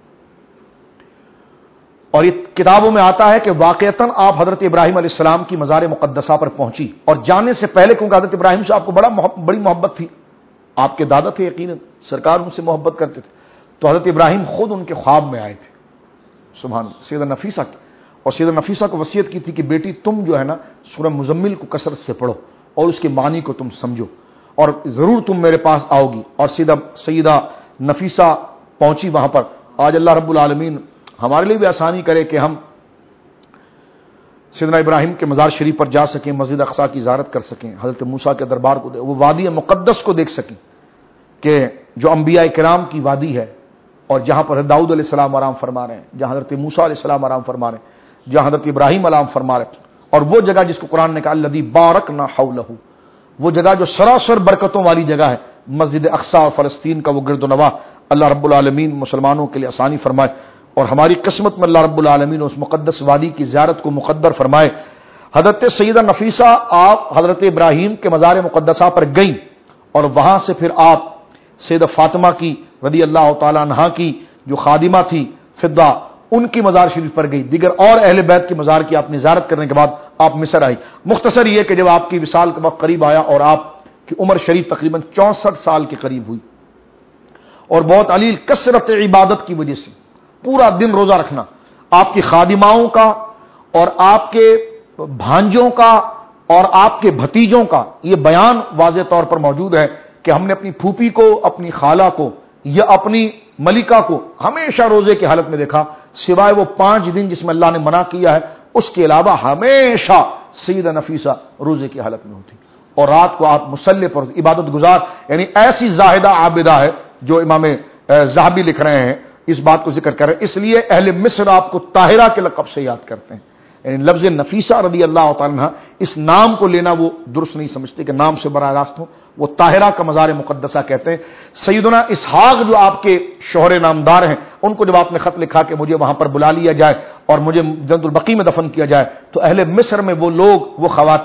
اور یہ کتابوں میں آتا ہے کہ واقعتاً آپ حضرت ابراہیم علیہ السلام کی مزار مقدسہ پر پہنچی، اور جانے سے پہلے کیونکہ حضرت ابراہیم سے آپ کو بڑی محبت تھی، آپ کے دادا تھے یقیناً، سرکار ان سے محبت کرتے تھے، تو حضرت ابراہیم خود ان کے خواب میں آئے تھے، سبحان اللہ، سیدہ نفیسہ کی، اور سیدہ نفیسہ کو وصیت کی تھی کہ بیٹی تم جو ہے نا سورہ مزمل کو کثرت سے پڑھو اور اس کے معنی کو تم سمجھو، اور ضرور تم میرے پاس آؤ گی۔ اور سیدہ نفیسہ پہنچی وہاں پر۔ آج اللہ رب العالمین ہمارے لیے بھی آسانی کرے کہ ہم سیدنا ابراہیم کے مزار شریف پر جا سکیں، مسجد اقصی کی زیارت کر سکیں، حضرت موسیٰ کے دربار کو وہ وادی مقدس کو دیکھ سکیں کہ جو انبیاء کرام کی وادی ہے، اور جہاں پر داؤد علیہ السلام آرام فرما رہے ہیں، جہاں حضرت موسیٰ علیہ السلام آرام فرما رہے ہیں، جہاں حضرت ابراہیم آرام فرما رہے ہیں، اور وہ جگہ جس کو قرآن نے کہا الذی بارکنا حولہ، وہ جگہ جو سراسر برکتوں والی جگہ ہے، مسجد اقصی اور فلسطین کا وہ گرد و نواح، اللہ رب العالمین مسلمانوں کے لیے آسانی فرمائے، اور ہماری قسمت میں اللہ رب العالمین اس مقدس وادی کی زیارت کو مقدر فرمائے۔ حضرت سیدہ نفیسہ آپ حضرت ابراہیم کے مزار مقدسہ پر گئیں، اور وہاں سے پھر آپ سیدہ فاطمہ کی رضی اللہ تعالی عنہا کی جو خادمہ تھی فضہ، ان کی مزار شریف پر گئی، دیگر اور اہل بیت کی مزار کی آپ نے زیارت کرنے کے بعد آپ مصر آئی۔ مختصر یہ کہ جب آپ کی وصال کا وقت قریب آیا اور آپ کی عمر شریف تقریباً 64 سال کے قریب ہوئی، اور بہت علیل کثرت عبادت کی وجہ سے پورا دن روزہ رکھنا، آپ کی خادماؤں کا اور آپ کے بھانجوں کا اور آپ کے بھتیجوں کا یہ بیان واضح طور پر موجود ہے کہ ہم نے اپنی پھوپھی کو، اپنی خالہ کو یا اپنی ملکہ کو ہمیشہ روزے کی حالت میں دیکھا، سوائے وہ 5 دن جس میں اللہ نے منع کیا ہے، اس کے علاوہ ہمیشہ سیدہ نفیسہ روزے کی حالت میں ہوتی، اور رات کو آپ مصلی پر عبادت گزار، یعنی ایسی زاہدہ عابدہ ہے جو امام ذہبی لکھ رہے ہیں اس بات کو ذکر کر رہے ہیں۔ اس لیے اہل مصر آپ کو طاہرہ کے لقب سے یاد کرتے ہیں، یعنی لفظ نفیسہ رضی اللہ تعالی عنہ اس نام کو لینا وہ درست نہیں سمجھتے کہ نام سے براہ راست ہو، وہ طاہرہ کا مزار مقدسہ کہتے ہیں۔ سیدنا اسحاق جو آپ کے شوہر نامدار ہیں، ان کو جب آپ نے خط لکھا کہ مجھے وہاں پر بلا لیا جائے اور مجھے جنت البقیع میں دفن کیا جائے، تو اہل مصر میں وہ لوگ، وہ خواتین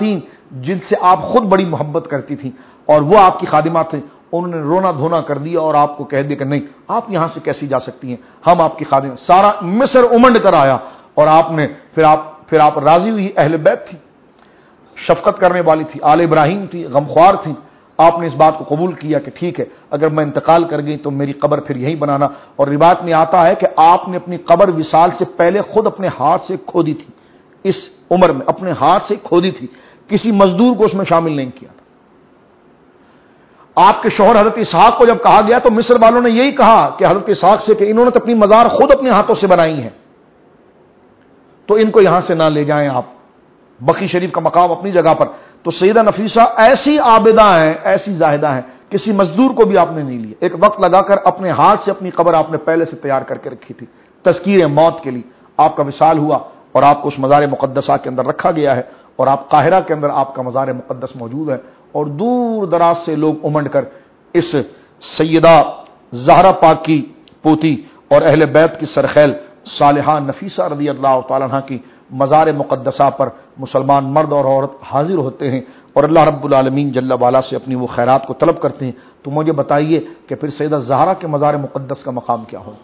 جن سے آپ خود بڑی محبت کرتی تھیں اور وہ آپ کی خادمات تھیں، انہوں نے رونا دھونا کر دیا اور آپ کو کہہ دیا کہ نہیں آپ یہاں سے کیسی جا سکتی ہیں، ہم آپ کی خادم. سارا مصر امنڈ کر آیا اور آپ نے پھر آپ راضی ہوئی. اہل بیت تھی، شفقت کرنے والی تھی، آل ابراہیم تھی، غمخوار تھی. آپ نے اس بات کو قبول کیا کہ ٹھیک ہے اگر میں انتقال کر گئی تو میری قبر پھر یہیں بنانا. اور روایت میں آتا ہے کہ آپ نے اپنی قبر وصال سے پہلے خود اپنے ہاتھ سے کھودی تھی، اس عمر میں اپنے ہاتھ سے کھودی تھی، کسی مزدور کو اس میں شامل نہیں کیا تھا. آپ کے شوہر حضرت اسحاق کو جب کہا گیا تو مصر والوں نے یہی کہا کہ حضرت اسحاق سے کہ انہوں نے تو اپنی مزار خود اپنے ہاتھوں سے بنائی ہیں، تو ان کو یہاں سے نہ لے جائیں آپ. بقی شریف کا مقام اپنی جگہ پر. تو سیدہ نفیسہ ایسی عابدہ ہیں، ایسی زاہدہ ہیں، کسی مزدور کو بھی آپ نے نہیں لیا. ایک وقت لگا کر اپنے ہاتھ سے اپنی قبر آپ نے پہلے سے تیار کر کے رکھی تھی تذکیر موت کے لیے. آپ کا وصال ہوا اور آپ کو اس مزار مقدسہ کے اندر رکھا گیا ہے اور آپ قاہرہ کے اندر آپ کا مزار مقدس موجود ہے. اور دور دراز سے لوگ امنڈ کر اس سیدہ زہرا پاک کی پوتی اور اہل بیت کی سرخیل صالحہ نفیسہ رضی اللہ تعالیٰ عنہ کی مزار مقدسہ پر مسلمان مرد اور عورت حاضر ہوتے ہیں اور اللہ رب العالمین جل وعلا سے اپنی وہ خیرات کو طلب کرتے ہیں. تو مجھے بتائیے کہ پھر سیدہ زہرا کے مزار مقدس کا مقام کیا ہو؟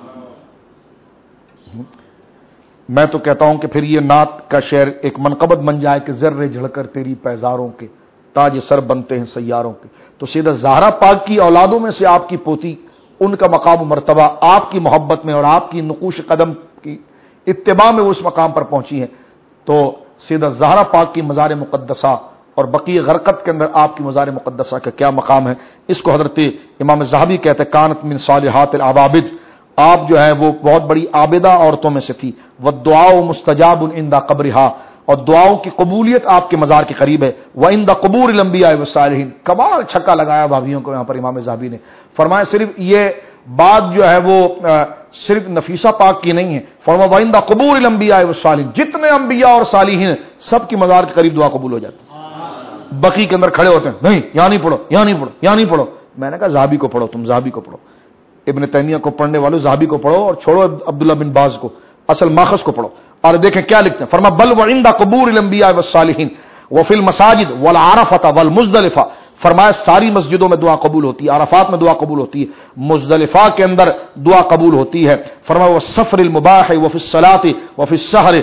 میں تو کہتا ہوں کہ پھر یہ نعت کا شعر ایک منقبت بن جائے کہ ذرے جھڑ کر تیری پیزاروں کے تاج سر بنتے ہیں سیاروں کے. تو سیدہ زہرا پاک کی اولادوں میں سے آپ کی پوتی، ان کا مقام و مرتبہ آپ کی محبت میں اور آپ کی نقوش قدم کی اتباع میں وہ اس مقام پر پہنچی ہیں. تو سیدہ زہرا پاک کی مزار مقدسہ اور بقیہ غرقت کے اندر آپ کی مزار مقدسہ کا کیا مقام ہے، اس کو حضرت امام ذہبی کہتے ہیں کانت من صالحات العوابد. آپ جو ہے وہ بہت بڑی عابدہ عورتوں میں سے تھی. والدعاء مستجاب عند قبرها، اور دعاؤں کی قبولیت آپ کے مزار کے قریب ہے. وعند قبور الانبیاء والصالحین. کمال چھکا لگایا بھابھیوں کو یہاں پر امام ذہبی نے. فرمایا صرف یہ بات جو ہے وہ صرف نفیسہ پاک کی نہیں ہے، فرمایا وعند قبور الانبیاء والصالحین، جتنے انبیاء اور صالحین سب کی مزار کے قریب دعا قبول ہو جاتی. بقی کے اندر کھڑے ہوتے ہیں، نہیں یہاں نہیں پڑھو، یہاں نہیں پڑھو، یہاں نہیں پڑھو. میں نے کہا ذہبی کو پڑھو، تم ذہبی کو پڑھو، ابن تیمیہ کو پڑھنے والوں ذہبی کو پڑھو اور چھوڑو عبداللہ بن باز کو، اصل ماخذ کو پڑھو. اور دیکھیں کیا لکھتے ہیں، فرمایا بل وعند قبور الانبیاء والصالحین وفی المساجد والعرفۃ والمزدلفہ. فرمایا ساری مسجدوں میں دعا قبول ہوتی ہے، عرفات میں دعا قبول ہوتی ہے، مزدلفہ کے اندر دعا قبول ہوتی ہے. فرمایا والسفر المباح وفی الصلاۃ وفی السحر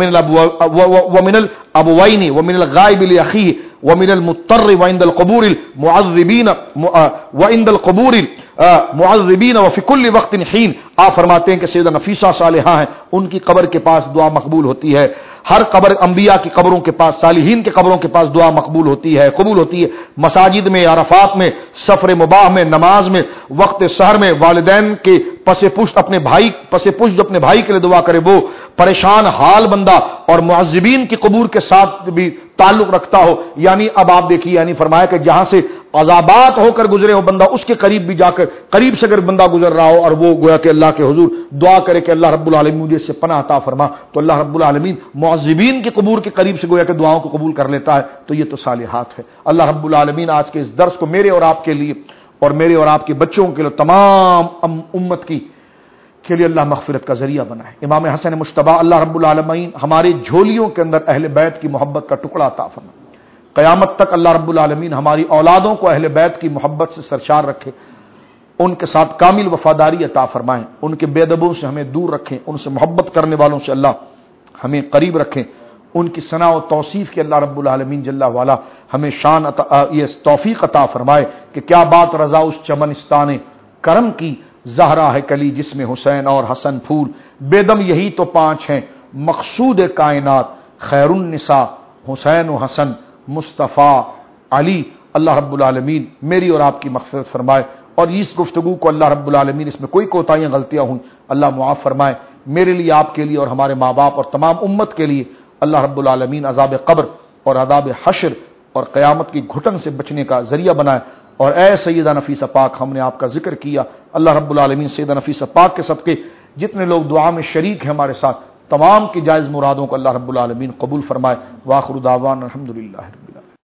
ومن الابوین ومن الغائب لاخیہ ومن المضطر وعند القبور المعذبین وعند القبور معذبین وفی کل وقت حین. آپ فرماتے ہیں کہ سیدہ نفیسہ صالحہ ہیں، ان کی قبر کے پاس دعا مقبول ہوتی ہے. ہر قبر انبیاء کی قبروں کے پاس، صالحین کی قبروں کے پاس دعا مقبول ہوتی ہے، قبول ہوتی ہے. مساجد میں، عرفات میں، سفر مباح میں، نماز میں، وقت سحر میں، والدین کے پس پشت اپنے بھائی جو اپنے بھائی کے لیے دعا کرے وہ پریشان حال بندہ اور معذبین کی قبور کے ساتھ بھی تعلق رکھتا ہو. یعنی اب آپ دیکھیے، یعنی فرمایا کہ جہاں سے عذابات ہو کر گزرے ہو بندہ، اس کے قریب بھی جا کر، قریب سے اگر بندہ گزر رہا ہو اور وہ گویا کہ اللہ کے حضور دعا کرے کہ اللہ رب العالمین مجھے اس سے پناہ عطا فرما، تو اللہ رب العالمین معذبین کی قبور کے قریب سے گویا کہ دعاؤں کو قبول کر لیتا ہے. تو یہ تو صالحات ہے. اللہ رب العالمین آج کے اس درس کو میرے اور آپ کے لیے اور میرے اور آپ کے بچوں کے لیے، تمام امت کے لیے اللہ مغفرت کا ذریعہ بنائے. امام حسن مجتبی اللہ رب العالمین ہماری جھولیوں کے اندر اہل بیت کی محبت کا ٹکڑا عطا فرمائے. قیامت تک اللہ رب العالمین ہماری اولادوں کو اہل بیت کی محبت سے سرشار رکھے، ان کے ساتھ کامل وفاداری عطا فرمائیں، ان کے بے ادبوں سے ہمیں دور رکھیں، ان سے محبت کرنے والوں سے اللہ ہمیں قریب رکھیں، ان کی ثنا و توصیف کے اللہ رب العالمین جل وعلا ہمیں شان یہ توفیق عطا فرمائے کہ کیا بات رضا اس چمنستان کرم کی، زہرا ہے کلی جس میں حسین اور حسن پھول، بیدم یہی تو پانچ ہیں مقصود کائنات، خیر النساء حسین و حسن مصطفیٰ علی. اللہ رب العالمین میری اور آپ کی مغفرت فرمائے، اور اس گفتگو کو اللہ رب العالمین اس میں کوئی کوتاہیاں غلطیاں ہوئیں اللہ معاف فرمائے. میرے لیے، آپ کے لیے اور ہمارے ماں باپ اور تمام امت کے لیے اللہ رب العالمین عذاب قبر اور عذاب حشر اور قیامت کی گھٹن سے بچنے کا ذریعہ بنائے. اور اے سیدہ نفیسہ پاک، ہم نے آپ کا ذکر کیا، اللہ رب العالمین سیدہ نفیسہ پاک کے صدقے جتنے لوگ دعا میں شریک ہیں ہمارے ساتھ، تمام کی جائز مرادوں کو اللہ رب العالمین قبول فرمائے. وآخر دعوانا الحمدللہ.